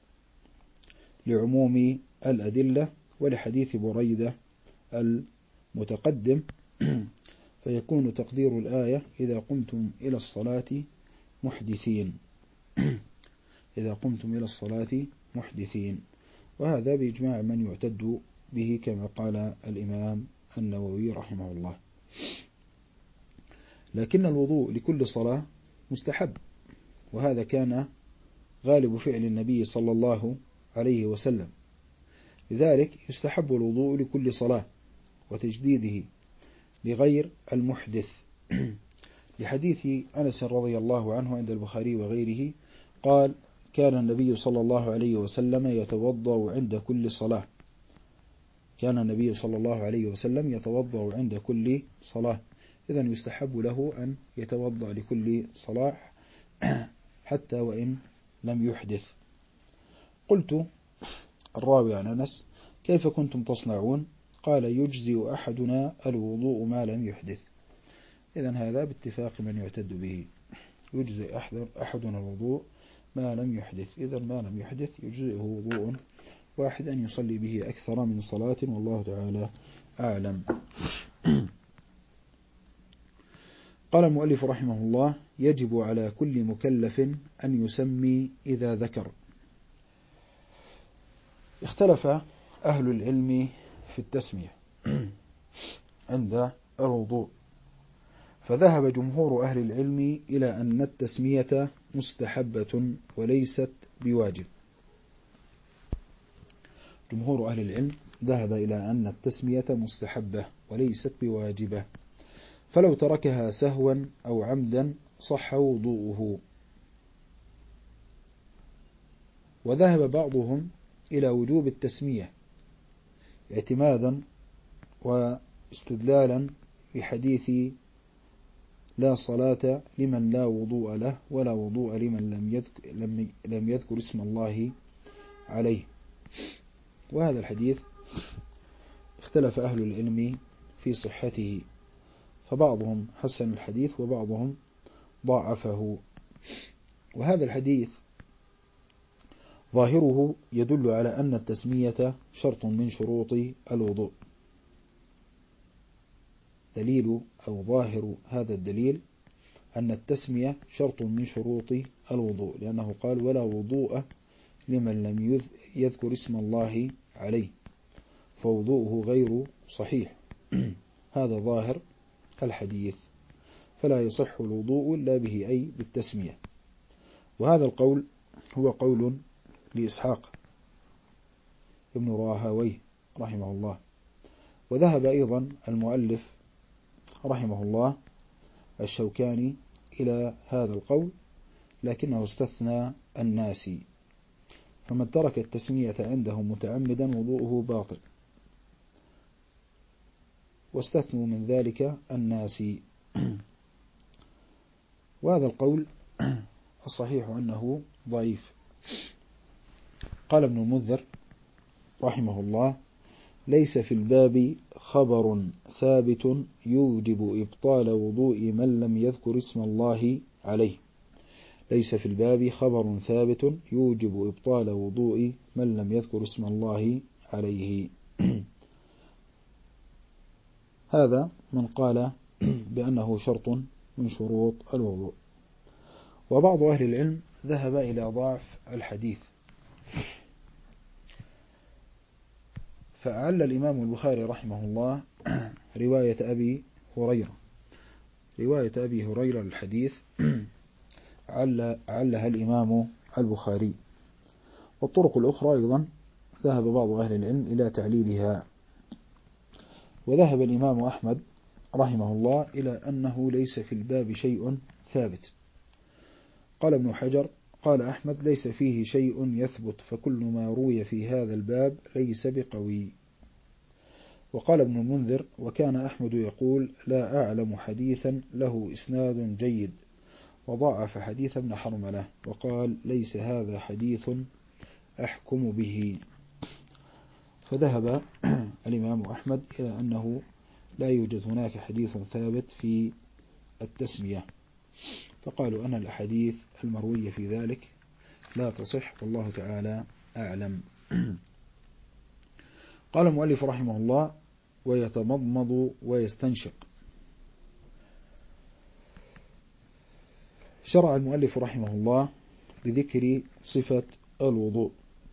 لعموم الأدلة ولحديث بريدة المتقدم، فيكون تقدير الآية إذا قمتم إلى الصلاة محدثين إذا قمتم إلى الصلاة محدثين. وهذا بإجماع من يعتد به كما قال الإمام النووي رحمه الله. لكن الوضوء لكل صلاة مستحب، وهذا كان غالب فعل النبي صلى الله عليه وسلم، لذلك يستحب الوضوء لكل صلاة وتجديده لغير المحدث لحديث أنس رضي الله عنه عند البخاري وغيره قال: كان النبي صلى الله عليه وسلم يتوضأ عند كل صلاة. كان النبي صلى الله عليه وسلم يتوضأ عند كل صلاة، إذن يستحب له أن يتوضأ لكل صلاة حتى وإن لم يحدث. قلت: الراوي عن أنس: كيف كنتم تصنعون؟ قال: يجزئ أحدنا الوضوء ما لم يحدث. إذن هذا باتفاق من يعتد به، يجزئ أحدنا الوضوء ما لم يحدث. إذن ما لم يحدث يجزئه وضوء واحد أن يصلي به أكثر من صلاة، والله تعالى أعلم. قال المؤلف رحمه الله: يجب على كل مكلف أن يسمي إذا ذكر. اختلف أهل العلم في التسمية عند الوضوء، فذهب جمهور أهل العلم إلى أن التسمية مستحبة وليست بواجب. جمهور أهل العلم ذهب إلى أن التسمية مستحبة وليست بواجبة، فلو تركها سهوا أو عمدا صح وضوءه. وذهب بعضهم إلى وجوب التسمية اعتمادا واستدلالا بحديث: لا صلاة لمن لا وضوء له ولا وضوء لمن لم يذكر اسم الله عليه. وهذا الحديث اختلف أهل العلم في صحته، فبعضهم حسن الحديث وبعضهم ضاعفه. وهذا الحديث ظاهره يدل على أن التسمية شرط من شروط الوضوء. دليل أو ظاهر هذا الدليل أن التسمية شرط من شروط الوضوء، لأنه قال: ولا وضوء لمن لم يذكر اسم الله عليه، فوضوءه غير صحيح. هذا ظاهر الحديث، فلا يصح الوضوء إلا به، أي بالتسمية. وهذا القول هو قول لإسحاق ابن راهويه رحمه الله. وذهب أيضا المؤلف رحمه الله الشوكاني إلى هذا القول، لكنه استثنى الناسي، فمن ترك التسمية عنده متعمدا وضوءه باطل، واستثنوا من ذلك الناسي. وهذا القول الصحيح أنه ضعيف. قال ابن المنذر رحمه الله: ليس في الباب خبر ثابت يوجب إبطال وضوء من لم يذكر اسم الله عليه. ليس في الباب خبر ثابت يوجب إبطال وضوء من لم يذكر اسم الله عليه. هذا من قال بأنه شرط من شروط الوضوء. وبعض أهل العلم ذهب إلى ضعف الحديث، فأعل الإمام البخاري رحمه الله رواية أبي هريرة الحديث علها الإمام البخاري. والطرق الأخرى أيضا ذهب بعض أهل العلم إلى تعليلها. وذهب الإمام أحمد رحمه الله إلى أنه ليس في الباب شيء ثابت. قال ابن حجر: قال أحمد: ليس فيه شيء يثبت، فكل ما روي في هذا الباب ليس بقوي. وقال ابن المنذر: وكان أحمد يقول: لا أعلم حديثا له إسناد جيد، وضاعف حديث ابن حرملة، وقال: ليس هذا حديث أحكم به. فذهب الإمام أحمد إلى أنه لا يوجد هناك حديث ثابت في التسمية، فقالوا أن الأحاديث المروية في ذلك لا تصح، والله تعالى أعلم. قال المؤلف رحمه الله: ويتمضمض ويستنشق. شرع المؤلف رحمه الله بذكر صفة الوضوء.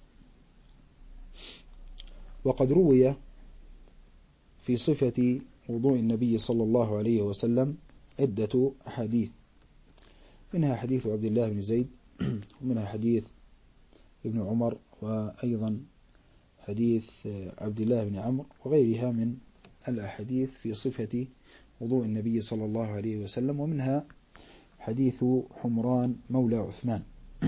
وقد روي في صفة وضوء النبي صلى الله عليه وسلم عدة أحاديث، منها حديث عبد الله بن زيد، ومنها حديث ابن عمر، وأيضا حديث عبد الله بن عمرو، وغيرها من الأحاديث في صفة وضوء النبي صلى الله عليه وسلم، ومنها حديث حمران مولى عثمان.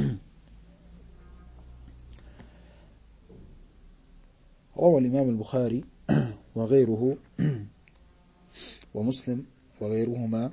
روى الإمام البخاري وغيره ومسلم وغيرهما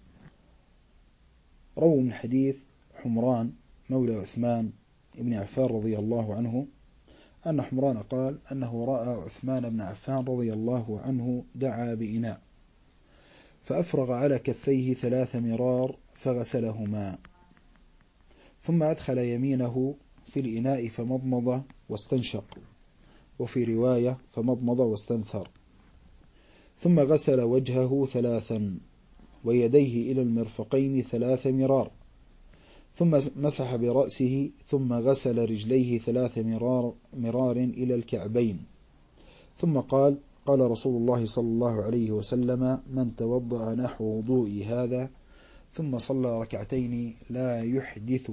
رووا من حديث حمران مولى عثمان ابن عفان رضي الله عنه أن حمران قال أنه رأى عثمان بن عفان رضي الله عنه دعا بإناء فأفرغ على كفيه 3 مرار فغسلهما، ثم أدخل يمينه في الإناء فمضمض واستنشق، وفي رواية فمضمض واستنثر، ثم غسل وجهه 3 ويديه إلى المرفقين 3 مرار، ثم مسح برأسه، ثم غسل رجليه 3 مرار إلى الكعبين، ثم قال: قال رسول الله صلى الله عليه وسلم: من توضأ نحو وضوء هذا ثم صلى ركعتين لا يحدث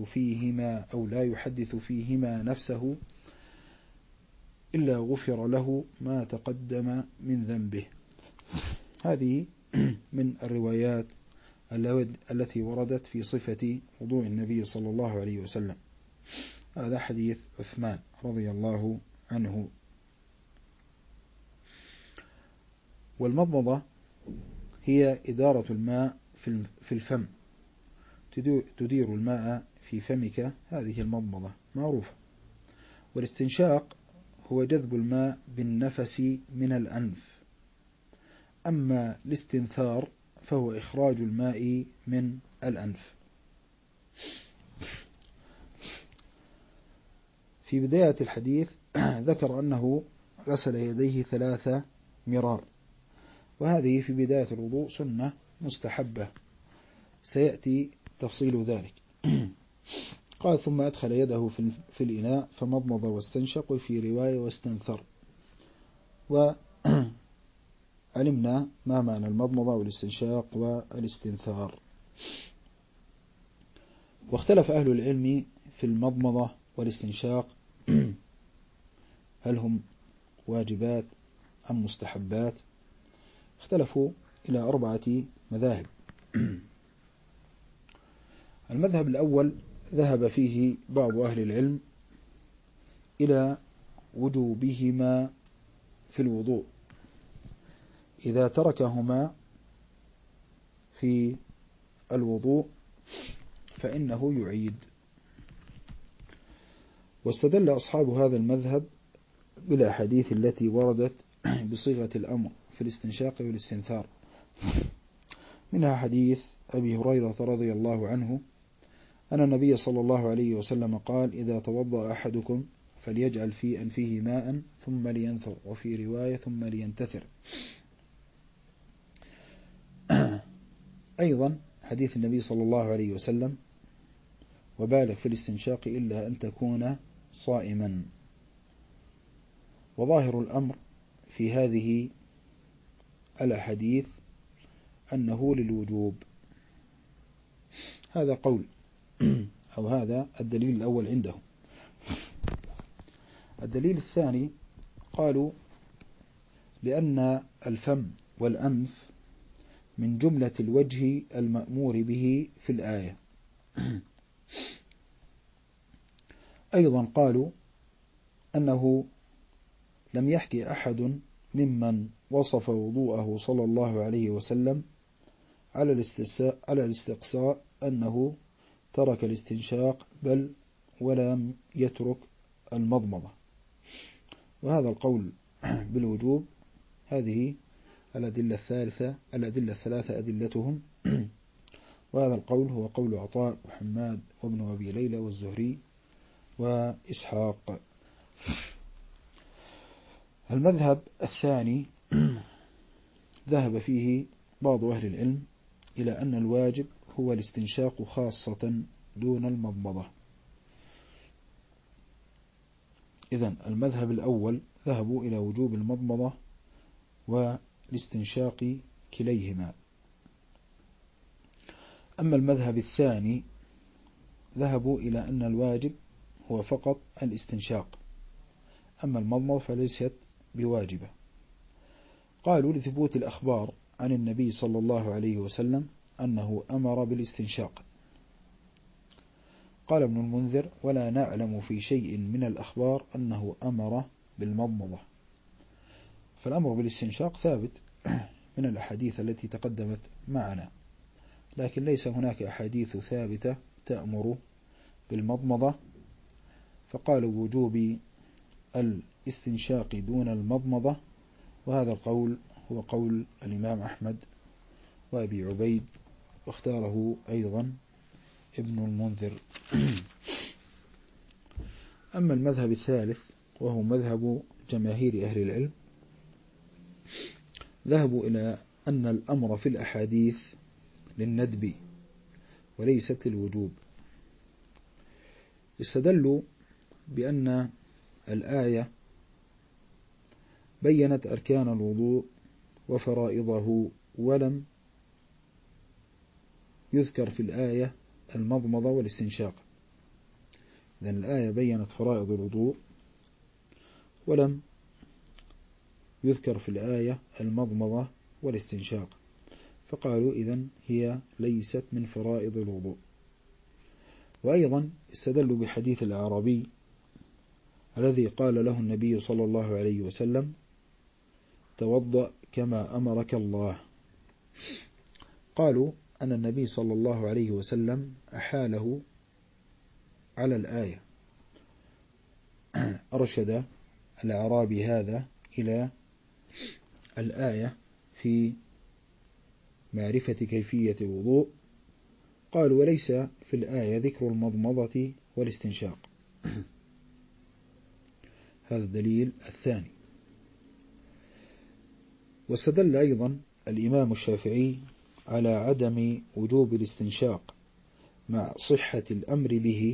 فيهما نفسه إلا غفر له ما تقدم من ذنبه. هذه من الروايات التي وردت في صفة وضوء النبي صلى الله عليه وسلم. هذا حديث عثمان رضي الله عنه. والمضمضة هي إدارة الماء في الفم، تدير الماء في فمك، هذه المضمضة معروفة. والاستنشاق هو جذب الماء بالنفس من الأنف. أما الاستنثار فهو إخراج الماء من الأنف. في بداية الحديث ذكر أنه غسل يديه 3 مرار، وهذه في بداية الوضوء سنة مستحبة، سيأتي تفصيل ذلك. قال: ثم أدخل يده في الإناء فمضمض واستنشق، وفي رواية واستنثر. وعلمنا ما معنى المضمضة والاستنشاق والاستنثار. واختلف أهل العلم في المضمضة والاستنشاق هل هم واجبات أم مستحبات؟ اختلفوا إلى 4 مذاهب. المذهب الأول ذهب فيه بعض أهل العلم إلى وجوبهما في الوضوء إذا تركهما في الوضوء فإنه يعيد. واستدل أصحاب هذا المذهب بالأحاديث التي وردت بصيغة الأمر في الاستنشاق والاستنثار، منها حديث أبي هريرة رضي الله عنه أن النبي صلى الله عليه وسلم قال: إذا توضأ أحدكم فليجعل في أنفه ماء ثم لينثر، وفي رواية ثم لينتثر. أيضا حديث النبي صلى الله عليه وسلم: وبالغ في الاستنشاق إلا أن تكون صائما. وظاهر الأمر في هذه الأحاديث أنه للوجوب. هذا قول أو هذا الدليل الأول عندهم. الدليل الثاني قالوا لأن الفم والأنف من جملة الوجه المأمور به في الآية. أيضا قالوا أنه لم يحكي أحد ممن وصف وضوءه صلى الله عليه وسلم على الاستقصاء أنه ترك الاستنشاق، بل ولم يترك المضمضة. وهذا القول بالوجوب هذه الأدلة الثلاثة أدلتهم وهذا القول هو قول عطاء وحماد وابن أبي ليلى والزهري وإسحاق. المذهب الثاني ذهب فيه بعض أهل العلم إلى أن الواجب هو الاستنشاق خاصة دون المضمضة. إذن المذهب الأول ذهبوا إلى وجوب المضمضة والاستنشاق كليهما. أما المذهب الثاني ذهبوا إلى أن الواجب هو فقط الاستنشاق، أما المضمضة فليست بواجبة. قالوا لثبوت الأخبار عن النبي صلى الله عليه وسلم أنه أمر بالاستنشاق. قال ابن المنذر: ولا نعلم في شيء من الأخبار أنه أمر بالمضمضة. فالأمر بالاستنشاق ثابت من الأحاديث التي تقدمت معنا، لكن ليس هناك أحاديث ثابتة تأمر بالمضمضة، فقالوا وجوب الاستنشاق دون المضمضة، وهذا القول هو قول الإمام أحمد وأبي عبيد، واختاره أيضا ابن المنذر. أما المذهب الثالث وهو مذهب جماهير أهل العلم، ذهبوا إلى أن الأمر في الأحاديث للندب وليست للوجوب. استدلوا بأن الآية بينت أركان الوضوء وفرائضه، ولم يذكر في الآية المضمضة والاستنشاق. لأن الآية بينت فرائض الوضوء ولم يذكر في الآية المضمضة والاستنشاق، فقالوا إذن هي ليست من فرائض الوضوء. وأيضا استدلوا بحديث الأعرابي الذي قال له النبي صلى الله عليه وسلم: توضأ كما أمرك الله. قالوا أن النبي صلى الله عليه وسلم أحاله على الآية، أرشد الأعرابي هذا إلى الآية في معرفة كيفية الوضوء. قالوا وليس في الآية ذكر المضمضة والاستنشاق. هذا الدليل الثاني. واستدل أيضا الإمام الشافعي على عدم وجوب الاستنشاق مع صحة الأمر به،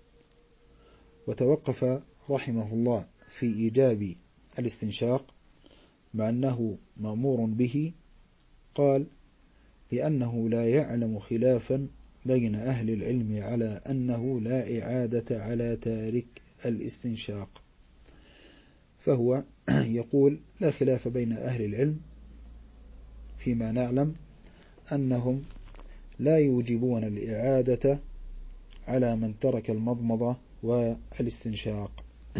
وتوقف رحمه الله في إيجاب الاستنشاق مع أنه مأمور به. قال: لأنه لا يعلم خلافا بين أهل العلم على أنه لا إعادة على تارك الاستنشاق. فهو يقول: لا خلاف بين أهل العلم فيما نعلم أنهم لا يوجبون الإعادة على من ترك المضمضة والاستنشاق.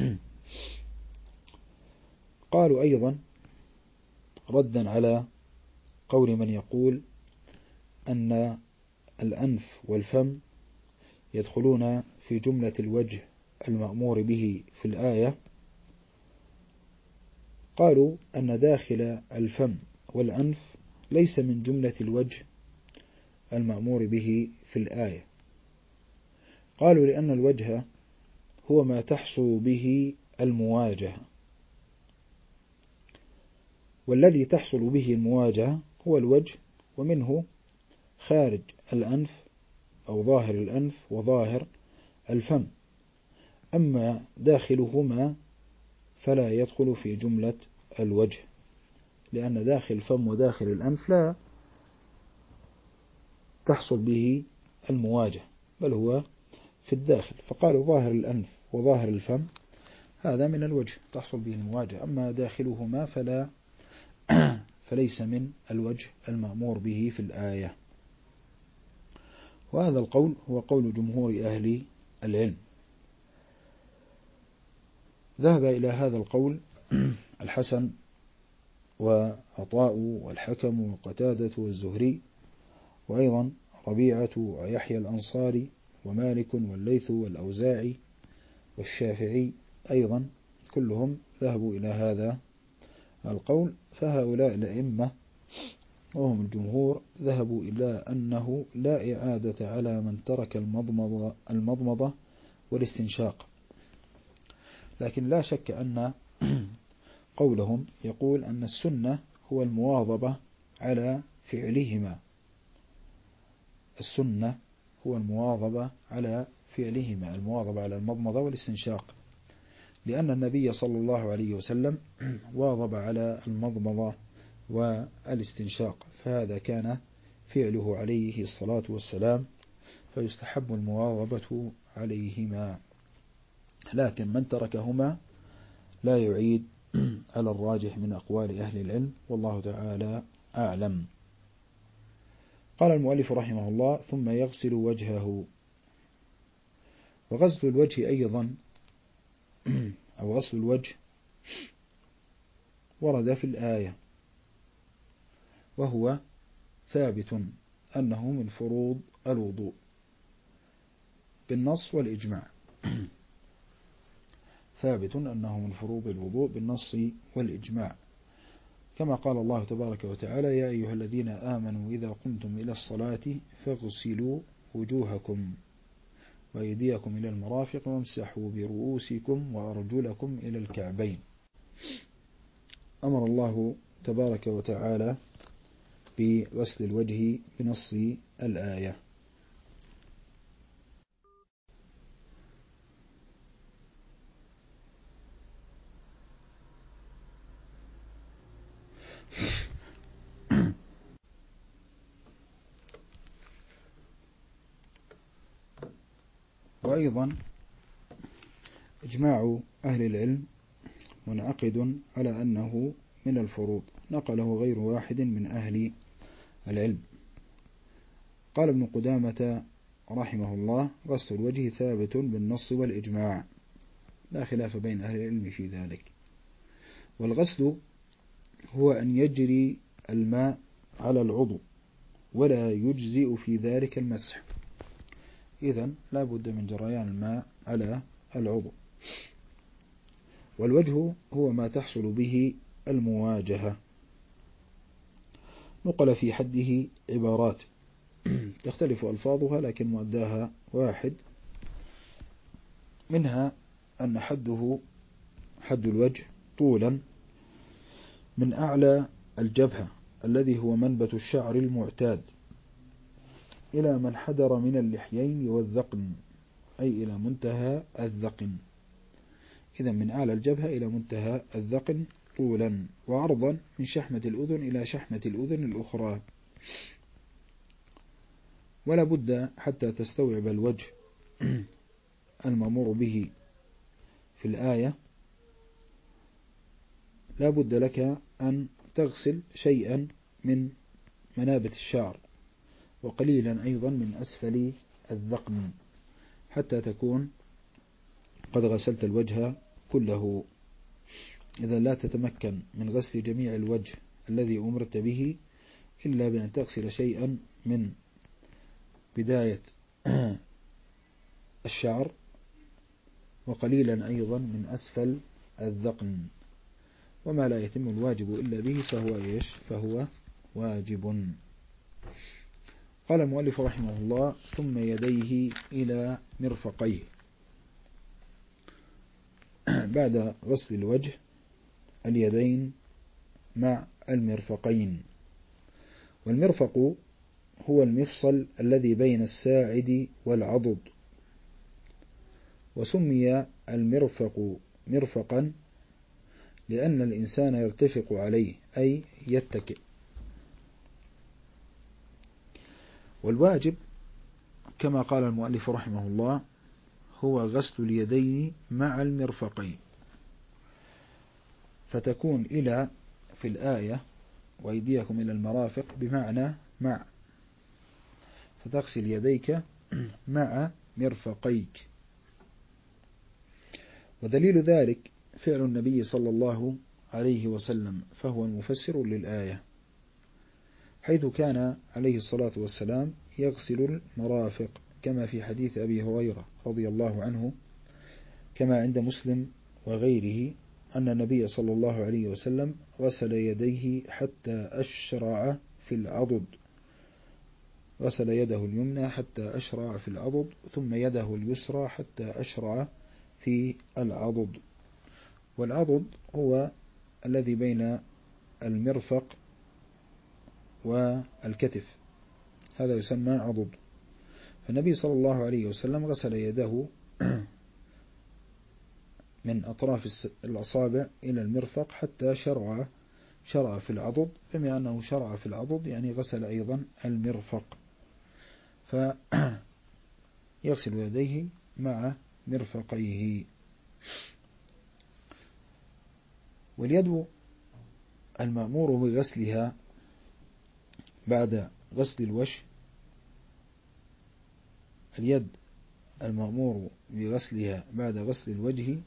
قالوا أيضا ردا على قول من يقول أن الأنف والفم يدخلون في جملة الوجه المأمور به في الآية، قالوا أن داخل الفم والأنف ليس من جملة الوجه المأمور به في الآية. قالوا لأن الوجه هو ما تحصل به المواجهة، والذي تحصل به المواجهة هو الوجه، ومنه خارج الأنف أو ظاهر الأنف وظاهر الفم. أما داخلهما فلا يدخل في جملة الوجه، لأن داخل الفم وداخل الأنف لا تحصل به المواجهة، بل هو في الداخل. فقالوا ظاهر الأنف وظاهر الفم هذا من الوجه تحصل به المواجهة، أما داخلهما فليس من الوجه المأمور به في الآية. وهذا القول هو قول جمهور أهل العلم. ذهب إلى هذا القول الحسن وعطاء والحكم وقتادة والزهري، وأيضا ربيعة ويحيى الأنصاري ومالك والليث والأوزاعي والشافعي أيضا، كلهم ذهبوا إلى هذا القول. فهؤلاء الأئمة وهم الجمهور ذهبوا إلى أنه لا إعادة على من ترك المضمضة والاستنشاق، لكن لا شك أن قولهم يقول أن السنة هو المواظبة على فعلهما، السنة هو المواظبة على فعلهما، المواظبة على المضمضة والاستنشاق، لأن النبي صلى الله عليه وسلم واظب على المضمضة والاستنشاق، فهذا كان فعله عليه الصلاة والسلام، فيستحب المواظبة عليهما، لكن من تركهما لا يعيد على الراجح من أقوال أهل العلم، والله تعالى أعلم. قال المؤلف رحمه الله: ثم يغسل وجهه. وغسل الوجه أيضا أو غسل الوجه ورد في الآية، وهو ثابت أنه من فروض الوضوء بالنص والإجماع، ثابت أنه من فروض الوضوء بالنص والإجماع، كما قال الله تبارك وتعالى: يا أيها الذين آمنوا إذا قمتم إلى الصلاة فاغسلوا وجوهكم وأيديكم إلى المرافق وامسحوا برؤوسكم وأرجلكم إلى الكعبين. أمر الله تبارك وتعالى بغسل الوجه بنص الآية. وأيضا إجماع أهل العلم منعقد على أنه من الفروض، نقله غير واحد من أهل العلم. قال ابن قدامة رحمه الله: غسل الوجه ثابت بالنص والإجماع، لا خلاف بين أهل العلم في ذلك. والغسل هو أن يجري الماء على العضو ولا يجزئ في ذلك المسح، إذن لا بد من جريان الماء على العضو. والوجه هو ما تحصل به المواجهة. نقل في حده عبارات تختلف ألفاظها لكن مؤداها واحد، منها أن حد الوجه طولا من أعلى الجبهة الذي هو منبت الشعر المعتاد إلى من حدر من اللحيين والذقن، أي إلى منتهى الذقن، إذا من أعلى الجبهة إلى منتهى الذقن طولا، وعرضا من شحمة الأذن إلى شحمة الأذن الأخرى. ولا بد حتى تستوعب الوجه المأمور به في الآية، لا بد لك أن تغسل شيئا من منابت الشعر وقليلا أيضا من أسفل الذقن حتى تكون قد غسلت الوجه كله. إذا لا تتمكن من غسل جميع الوجه الذي أمرت به إلا بأن تغسل شيئا من بداية الشعر وقليلا أيضا من أسفل الذقن، وما لا يتم الواجب إلا به فهو واجب. قال المؤلف رحمه الله: ثم يديه إلى مرفقيه. بعد غسل الوجه اليدين مع المرفقين. والمرفق هو المفصل الذي بين الساعد والعضد، وسمي المرفق مرفقا لأن الإنسان يرتفق عليه أي يتكئ. والواجب كما قال المؤلف رحمه الله هو غسل اليدين مع المرفقين، فتكون إلى في الآية وأيديكم إلى المرافق بمعنى مع، فتغسل يديك مع مرفقيك. ودليل ذلك فعل النبي صلى الله عليه وسلم، فهو المفسر للآية، حيث كان عليه الصلاة والسلام يغسل المرافق كما في حديث أبي هريرة رضي الله عنه، كما عند مسلم وغيره، أن النبي صلى الله عليه وسلم غسل يديه حتى أشرع في العضد، غسل يده اليمنى حتى أشرع في العضد، ثم يده اليسرى حتى أشرع في العضد. والعضد هو الذي بين المرفق والكتف، هذا يسمى عضد. فالنبي صلى الله عليه وسلم غسل يده من أطراف الأصابع إلى المرفق حتى شرع في العضد. بما أنه شرع في العضد يعني غسل أيضا المرفق، فيغسل يديه مع مرفقيه. واليد المأمور بغسلها بعد غسل الوجه، اليد المأمور بغسلها بعد غسل الوجه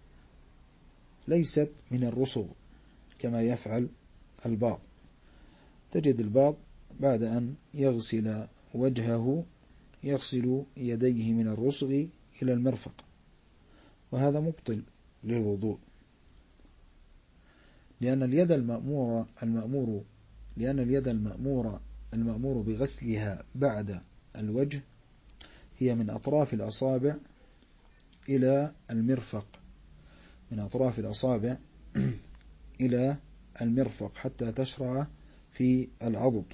ليست من الرسغ كما يفعل البعض. تجد البعض بعد أن يغسل وجهه يغسل يديه من الرسغ إلى المرفق، وهذا مبطل للوضوء، لأن اليد المأمور بغسلها بعد الوجه هي من أطراف الأصابع إلى المرفق، من أطراف الأصابع إلى المرفق حتى تشرع في العضد.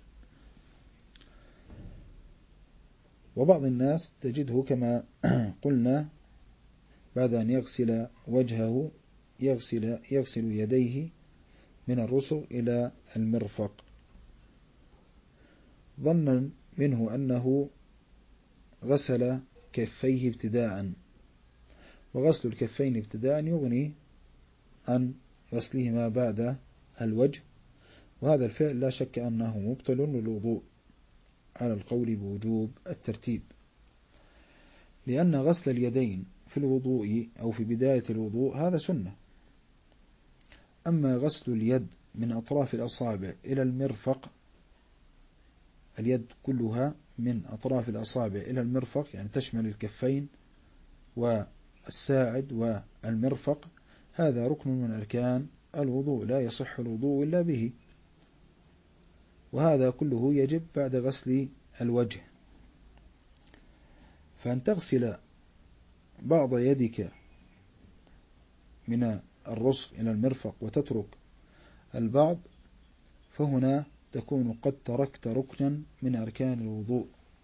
وبعض الناس تجده كما قلنا بعد أن يغسل وجهه يغسل يديه من الرسغ إلى المرفق، ظنا منه أنه غسل كفيه ابتداء، وغسل الكفين ابتداء يغني عن غسلهما بعد الوجه، وهذا الفعل لا شك أنه مبطل للوضوء على القول بوجوب الترتيب، لأن غسل اليدين في الوضوء أو في بداية الوضوء هذا سنة. أما غسل اليد من أطراف الأصابع إلى المرفق، اليد كلها من أطراف الأصابع إلى المرفق يعني تشمل الكفين والساعد والمرفق، هذا ركن من أركان الوضوء، لا يصح الوضوء إلا به، وهذا كله يجب بعد غسل الوجه. فأن تغسل بعض يدك من الرسغ إلى المرفق وتترك البعض، فهنا تكون قد تركت ركنا من أركان الوضوء،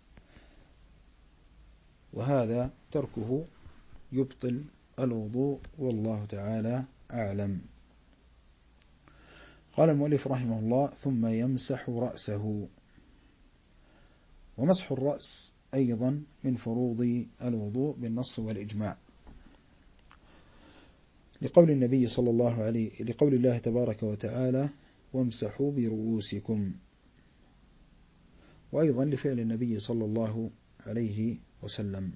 وهذا تركه يبطل الوضوء، والله تعالى أعلم. قال المؤلف رحمه الله: ثم يمسح رأسه. ومسح الرأس أيضا من فروض الوضوء بالنص والإجماع، لقول النبي صلى الله عليه لقول الله تبارك وتعالى: وامسحوا برؤوسكم، وأيضا لفعل النبي صلى الله عليه وسلم.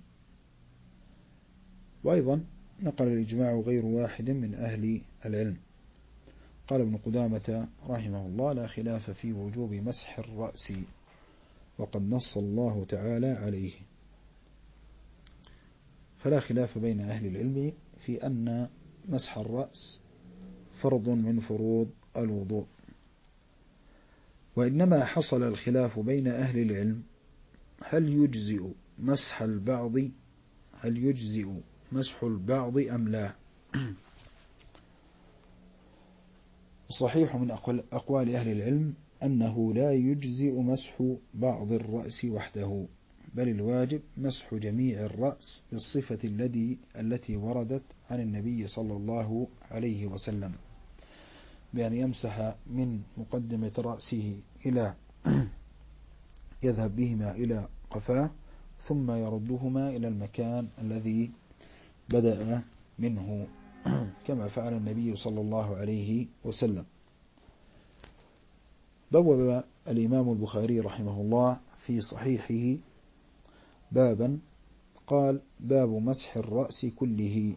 وأيضا نقل الإجماع غير واحد من أهل العلم. قال ابن قدامة رحمه الله: لا خلاف في وجوب مسح الرأس، وقد نص الله تعالى عليه. فلا خلاف بين أهل العلم في أن مسح الرأس فرض من فروض الوضوء، وإنما حصل الخلاف بين أهل العلم هل يجزئ مسح البعض أم لا. الصحيح من أقوال أهل العلم أنه لا يجزئ مسح بعض الرأس وحده، بل الواجب مسح جميع الرأس بالصفة التي وردت عن النبي صلى الله عليه وسلم، بأن يمسح من مقدمة رأسه يذهب بهما إلى قفاه، ثم يردهما إلى المكان الذي بدأ منه، كما فعل النبي صلى الله عليه وسلم. بوب الإمام البخاري رحمه الله في صحيحه بابا قال: باب مسح الرأس كله.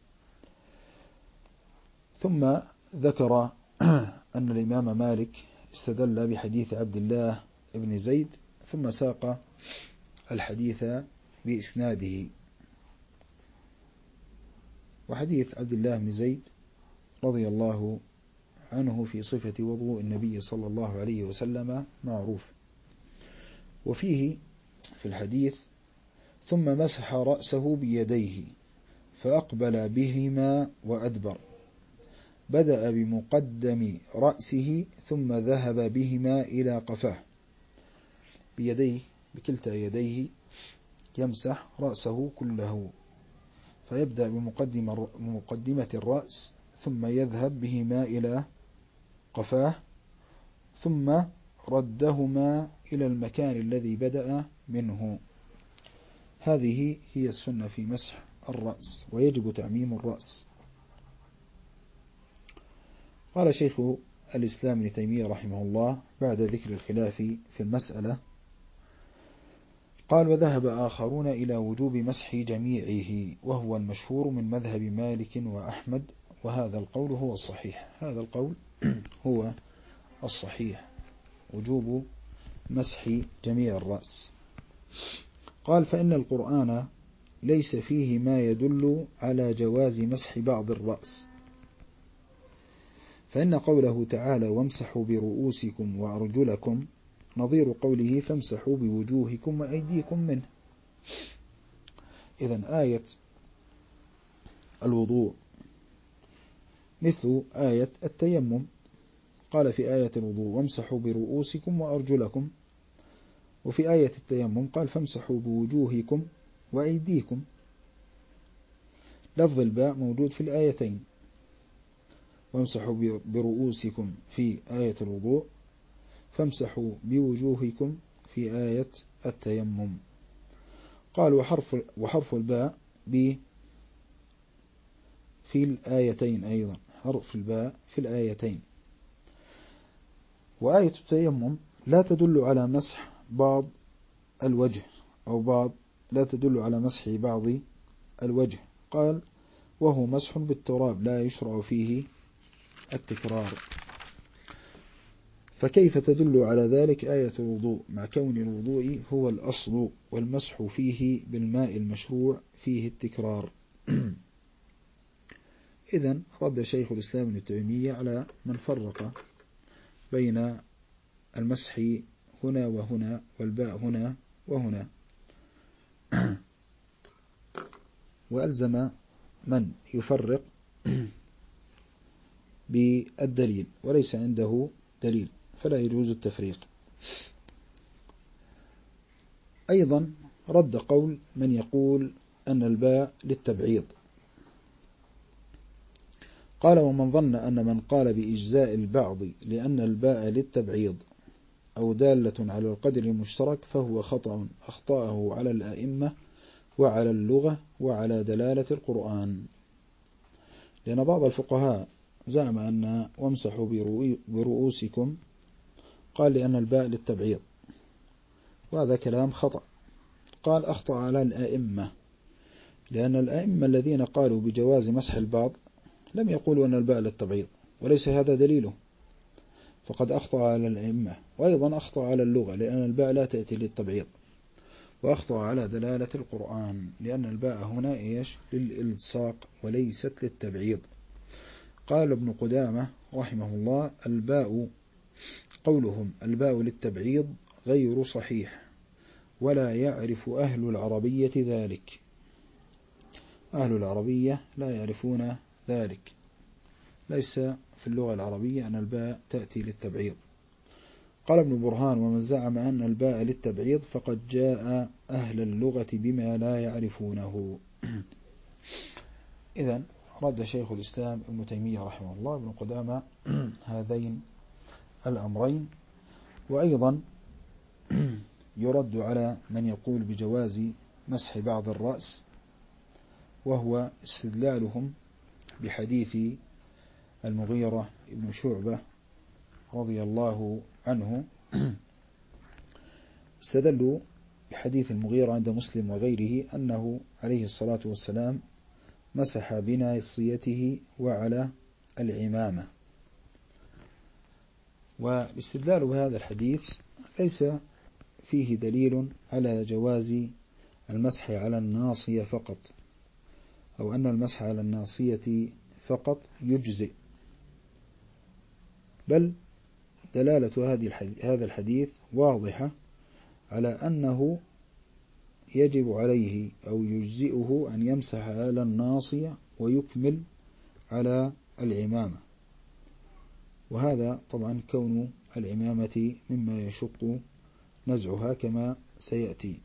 ثم ذكر أن الإمام مالك استدل بحديث عبد الله بن زيد، ثم ساق الحديث بإسناده. وحديث عبد الله بن زيد رضي الله عنه في صفة وضوء النبي صلى الله عليه وسلم معروف. وفيه في الحديث: ثم مسح رأسه بيديه فأقبل بهما وأدبر، بدأ بمقدم رأسه ثم ذهب بهما إلى قفاه. بيديه، بكلتا يديه يمسح رأسه كله، فيبدأ بمقدمة الرأس ثم يذهب بهما إلى قفاه، ثم ردهما إلى المكان الذي بدأ منه. هذه هي السنة في مسح الرأس، ويجب تعميم الرأس. قال شيخ الإسلام ابن تيمية رحمه الله بعد ذكر الخلاف في المسألة، قال: وذهب آخرون إلى وجوب مسح جميعه، وهو المشهور من مذهب مالك وأحمد، وهذا القول هو الصحيح. هذا القول هو الصحيح، وجوب مسح جميع الرأس. قال: فإن القرآن ليس فيه ما يدل على جواز مسح بعض الرأس، فإن قوله تعالى: وامسحوا برؤوسكم وأرجلكم نظير قوله: فامسحوا بوجوهكم وأيديكم منه. إذن آية الوضوء مثل آية التيمم. قال في آية الوضوء: وامسحوا برؤوسكم وأرجلكم، وفي آية التيمم قال: فامسحوا بوجوهكم وأيديكم. لفظ الباء موجود في الآيتين: وامسحوا برؤوسكم في آية الوضوء، فامسحوا بوجوهكم في آية التيمم. قال: وحرف الباء في الآيتين أيضا، حرف الباء في الآيتين. وآية التيمم لا تدل على مسح بعض الوجه، أو لا تدل على مسح بعض الوجه. قال: وهو مسح بالتراب لا يشرع فيه التكرار. فكيف تدل على ذلك آية الوضوء مع كون الوضوء هو الأصل والمسح فيه بالماء المشروع فيه التكرار؟ إذن رد شيخ الإسلام ابن تيمية على من فرق بين المسح هنا وهنا والباء هنا وهنا، وألزم من يفرق بالدليل، وليس عنده دليل فلا يجوز التفريق. أيضا رد قول من يقول أن الباء للتبعيض. قال: ومن ظن أن من قال بإجزاء البعض لأن الباء للتبعيض أو دالة على القدر المشترك فهو خطأ أخطأه على الأئمة وعلى اللغة وعلى دلالة القرآن. لأن بعض الفقهاء زعم أن وامسحوا برؤوسكم قال لأن الباء للتبعيض، وهذا كلام خطأ. قال: أخطأ على الأئمة، لأن الأئمة الذين قالوا بجواز مسح البعض لم يقولوا أن الباء للتبعيض، وليس هذا دليله، فقد أخطأ على الأئمة. وأيضا أخطأ على اللغة، لأن الباء لا تأتي للتبعيض، وأخطأ على دلالة القرآن، لأن الباء هنا للإلصاق وليست للتبعيض. قال ابن قدامة رحمه الله: قولهم الباء للتبعيض غير صحيح، ولا يعرف أهل العربية ذلك. أهل العربية لا يعرفون ذلك، ليس في اللغة العربية أن الباء تأتي للتبعيض. قال ابن برهان: ومن زعم أن الباء للتبعيض فقد جاء أهل اللغة بما لا يعرفونه. إذن رد شيخ الإسلام ابن تيمية رحمه الله ابن قدامة هذين الأمرين. وأيضا يرد على من يقول بجواز مسح بعض الرأس، وهو استدلالهم بحديث المغيرة ابن شعبة رضي الله عنه. استدلوا بحديث المغيرة عند مسلم وغيره أنه عليه الصلاة والسلام مسح بناصيته وعلى العمامة. والاستدلال بهذا الحديث ليس فيه دليل على جواز المسح على الناصية فقط، أو أن المسح على الناصية فقط يجزئ، بل دلالة هذا الحديث واضحة على أنه يجب عليه أو يجزئه أن يمسح على الناصية ويكمل على العمامة. وهذا طبعا كون العمامة مما يشق نزعها كما سيأتي.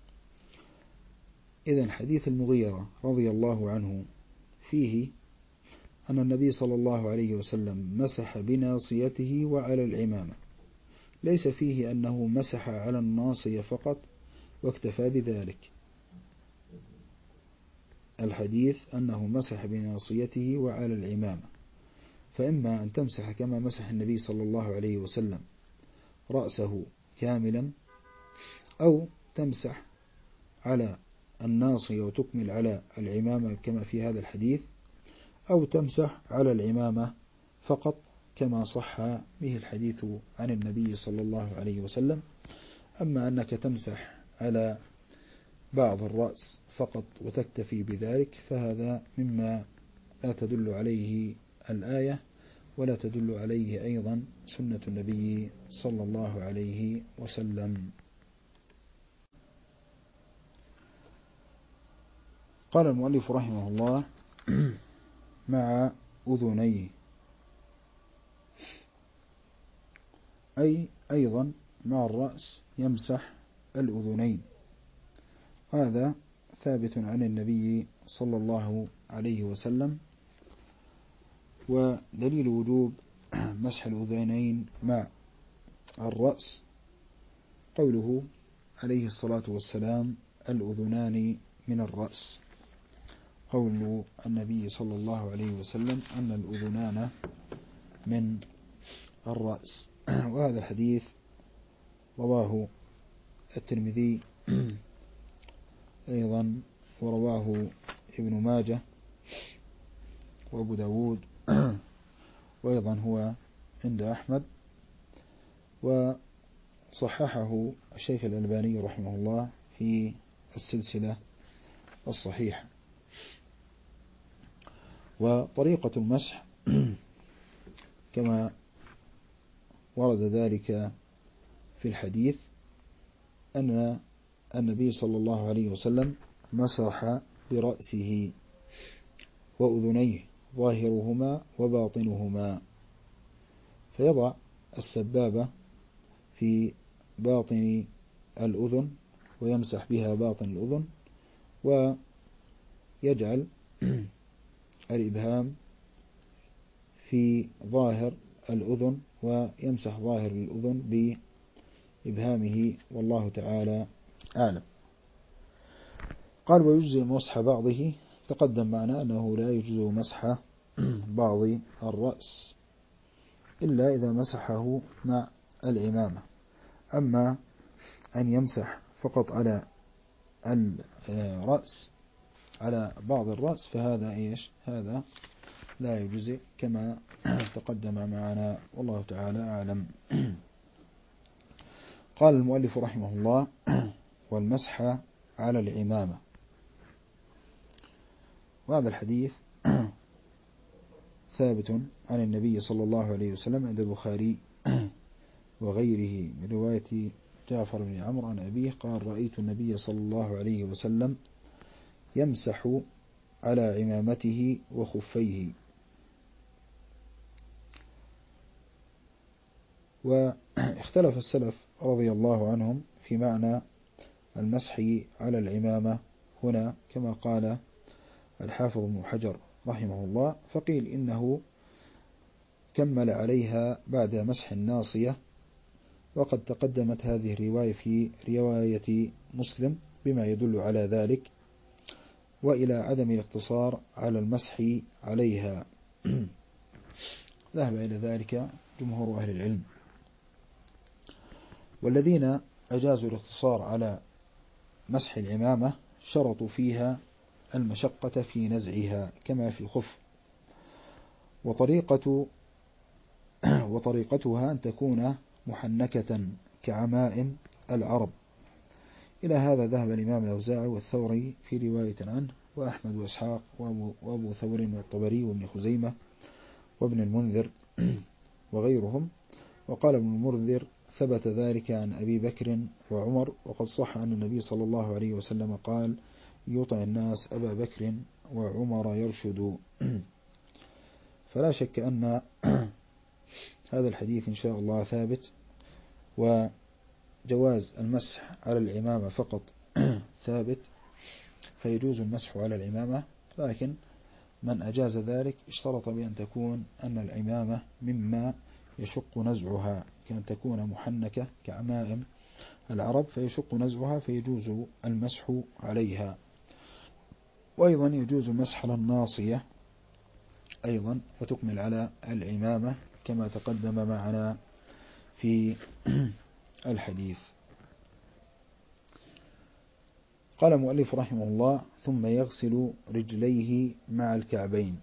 إذن حديث المغيرة رضي الله عنه فيه أن النبي صلى الله عليه وسلم مسح بناصيته وعلى العمامة، ليس فيه أنه مسح على الناصية فقط واكتفى بذلك. الحديث أنه مسح بناصيته وعلى العمامة، فإما أن تمسح كما مسح النبي صلى الله عليه وسلم رأسه كاملا، أو تمسح على الناصية وتكمل على العمامة كما في هذا الحديث، أو تمسح على العمامة فقط كما صح به الحديث عن النبي صلى الله عليه وسلم. أما أنك تمسح على بعض الرأس فقط وتكتفي بذلك فهذا مما لا تدل عليه الآية ولا تدل عليه أيضا سنة النبي صلى الله عليه وسلم. قال المؤلف رحمه الله مع أذنيه، أي أيضا مع الرأس يمسح الأذنين. هذا ثابت عن النبي صلى الله عليه وسلم. ودليل وجوب مسح الأذنين مع الرأس قوله عليه الصلاة والسلام الأذنان من الرأس، قول النبي صلى الله عليه وسلم أن الأذنان من الرأس. وهذا الحديث رواه الترمذي أيضا، ورواه ابن ماجه وابو داود، وأيضا هو عند أحمد، وصححه الشيخ الألباني رحمه الله في السلسلة الصحيحة. وطريقة المسح كما ورد ذلك في الحديث أن النبي صلى الله عليه وسلم مسح برأسه وأذنيه ظاهرهما وباطنهما، فيضع السبابة في باطن الأذن ويمسح بها باطن الأذن، ويجعل الإبهام في ظاهر الأذن ويمسح ظاهر الأذن بإبهامه، والله تعالى أعلم. قال ويجزي مسح بعضه، تقدم معنا أنه لا يجزي مسح بعض الرأس إلا إذا مسحه مع العمامة. أما أن يمسح فقط على الرأس على بعض الرأس فهذا إيش؟ هذا لا يجزي كما تقدم معنا، والله تعالى أعلم. قال المؤلف رحمه الله والمسح على العمامة. وهذا الحديث ثابت عن النبي صلى الله عليه وسلم عند البخاري وغيره من رواية جعفر بن عمرو عن أبيه قال رأيت النبي صلى الله عليه وسلم يمسح على عمامته وخفيه. واختلف السلف رضي الله عنهم في معنى المسح على العمامة هنا، كما قال الحافظ ابن حجر رحمه الله، فقيل إنه كمل عليها بعد مسح الناصية، وقد تقدمت هذه الرواية في رواية مسلم بما يدل على ذلك، وإلى عدم الاقتصار على المسح عليها ذهب إلى ذلك جمهور أهل العلم. والذين أجازوا الاقتصار على مسح العمامة شرطوا فيها المشقة في نزعها كما في الخف، وطريقتها أن تكون محنكة كعمائم العرب. إلى هذا ذهب الإمام الأوزاعي والثوري في رواية عنه، وأحمد وإسحاق وأبو ثور والطبري وابن خزيمة وابن المنذر وغيرهم. وقال ابن المنذر ثبت ذلك عن أبي بكر وعمر، وقد صح أن النبي صلى الله عليه وسلم قال يطع الناس أبا بكر وعمر يرشد. فلا شك أن هذا الحديث إن شاء الله ثابت، وجواز المسح على العمامة فقط ثابت، فيجوز المسح على العمامة، لكن من أجاز ذلك اشترط بأن تكون أن العمامة مما يشق نزعها، كأن تكون محنكة كعمائم العرب فيشق نزعها فيجوز المسح عليها. وأيضا يجوز المسح على الناصية أيضا وتكمل على العمامة كما تقدم معنا في الحديث. قال المؤلف رحمه الله ثم يغسل رجليه مع الكعبين.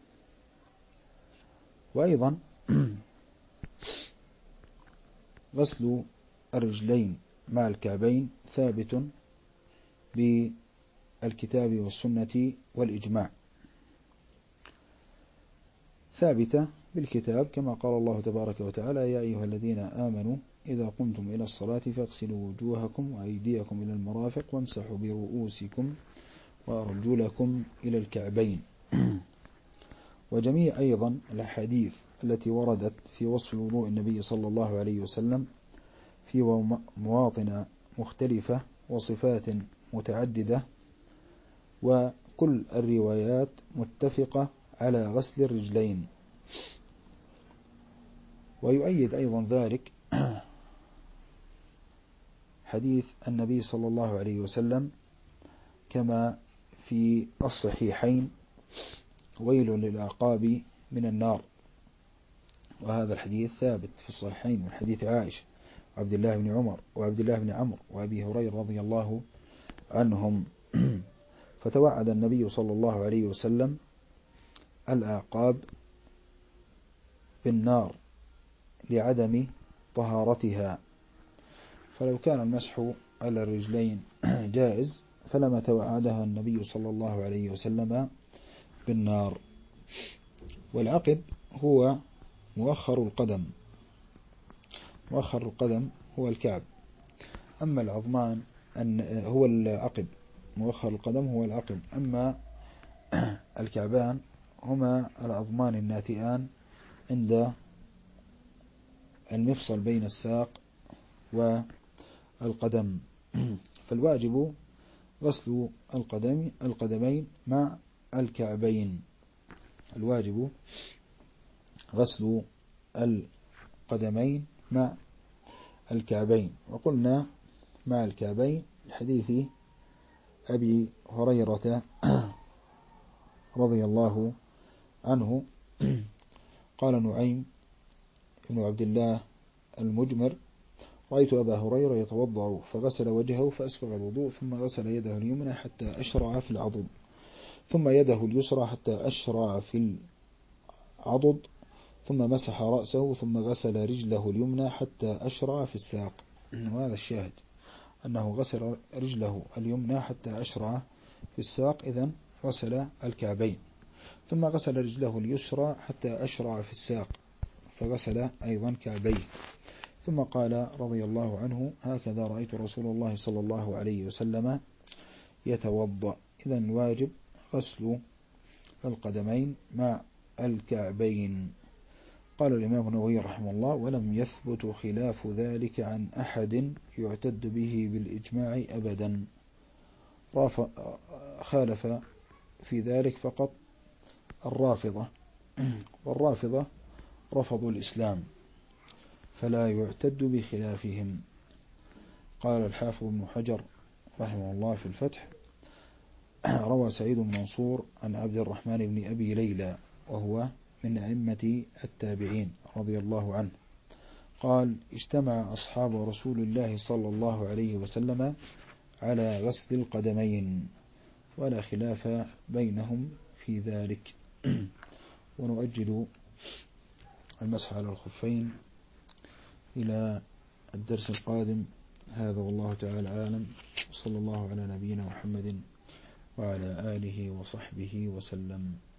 وأيضا غسل الرجلين مع الكعبين ثابت بالكتاب والسنة والإجماع، ثابتة بالكتاب كما قال الله تبارك وتعالى يا أيها الذين آمنوا إذا قمتم إلى الصلاة فاغسلوا وجوهكم وأيديكم إلى المرافق وامسحوا برؤوسكم وأرجلكم إلى الكعبين. وجميع أيضا الأحاديث التي وردت في وصف وضوء النبي صلى الله عليه وسلم في مواطن مختلفة وصفات متعددة، وكل الروايات متفقة على غسل الرجلين. ويؤيد أيضا ذلك حديث النبي صلى الله عليه وسلم كما في الصحيحين ويل للعقاب من النار، وهذا الحديث ثابت في الصحيحين من حديث عائشة وعبد الله بن عمر وعبد الله بن عمرو وأبي هريرة رضي الله عنهم. فتوعد النبي صلى الله عليه وسلم العقاب بالنار لعدم طهارتها، فلو كان المسح على الرجلين جائز فلما توعدها النبي صلى الله عليه وسلم بالنار. والعقب هو مؤخر القدم، مؤخر القدم هو الكعب، أما العظمان هو العقب، مؤخر القدم هو العقب، أما الكعبان هما العظمان الناتئان عند المفصل بين الساق والقدم. فالواجب غسل القدمين مع الكعبين، الواجب غسل القدمين مع الكعبين. وقلنا مع الكعبين لحديث أبي هريرة رضي الله عنه قال نعيم بن عبد الله المجمر رأيت أبا هريرة يتوضأ فغسل وجهه فأسبغ الوضوء ثم غسل يده اليمنى حتى أشرع في العضد ثم يده اليسرى حتى أشرع في العضد ثم مسح رأسه ثم غسل رجله اليمنى حتى أشرع في الساق. وهذا الشاهد أنه غسل رجله اليمنى حتى أشرع في الساق، إذن غسل الكعبين، ثم غسل رجله اليسرى حتى أشرع في الساق فغسل أيضا كعبيه، ثم قال رضي الله عنه هكذا رأيت رسول الله صلى الله عليه وسلم يتوضأ. إذن واجب غسل القدمين مع الكعبين. قال الإمام النووي رحمه الله ولم يثبت خلاف ذلك عن أحد يعتد به بالإجماع أبدا. خالف في ذلك فقط الرافضة، والرافضة رفضوا الإسلام فلا يعتد بخلافهم. قال الحافظ ابن حجر رحمه الله في الفتح روى سعيد بن منصور عن عبد الرحمن بن أبي ليلى وهو من أئمة التابعين رضي الله عنه قال اجتمع أصحاب رسول الله صلى الله عليه وسلم على غسل القدمين ولا خلاف بينهم في ذلك. ونؤجل المسح على الخفين إلى الدرس القادم. هذا والله تعالى عالم، صلى الله على نبينا محمد وعلى آله وصحبه وسلم.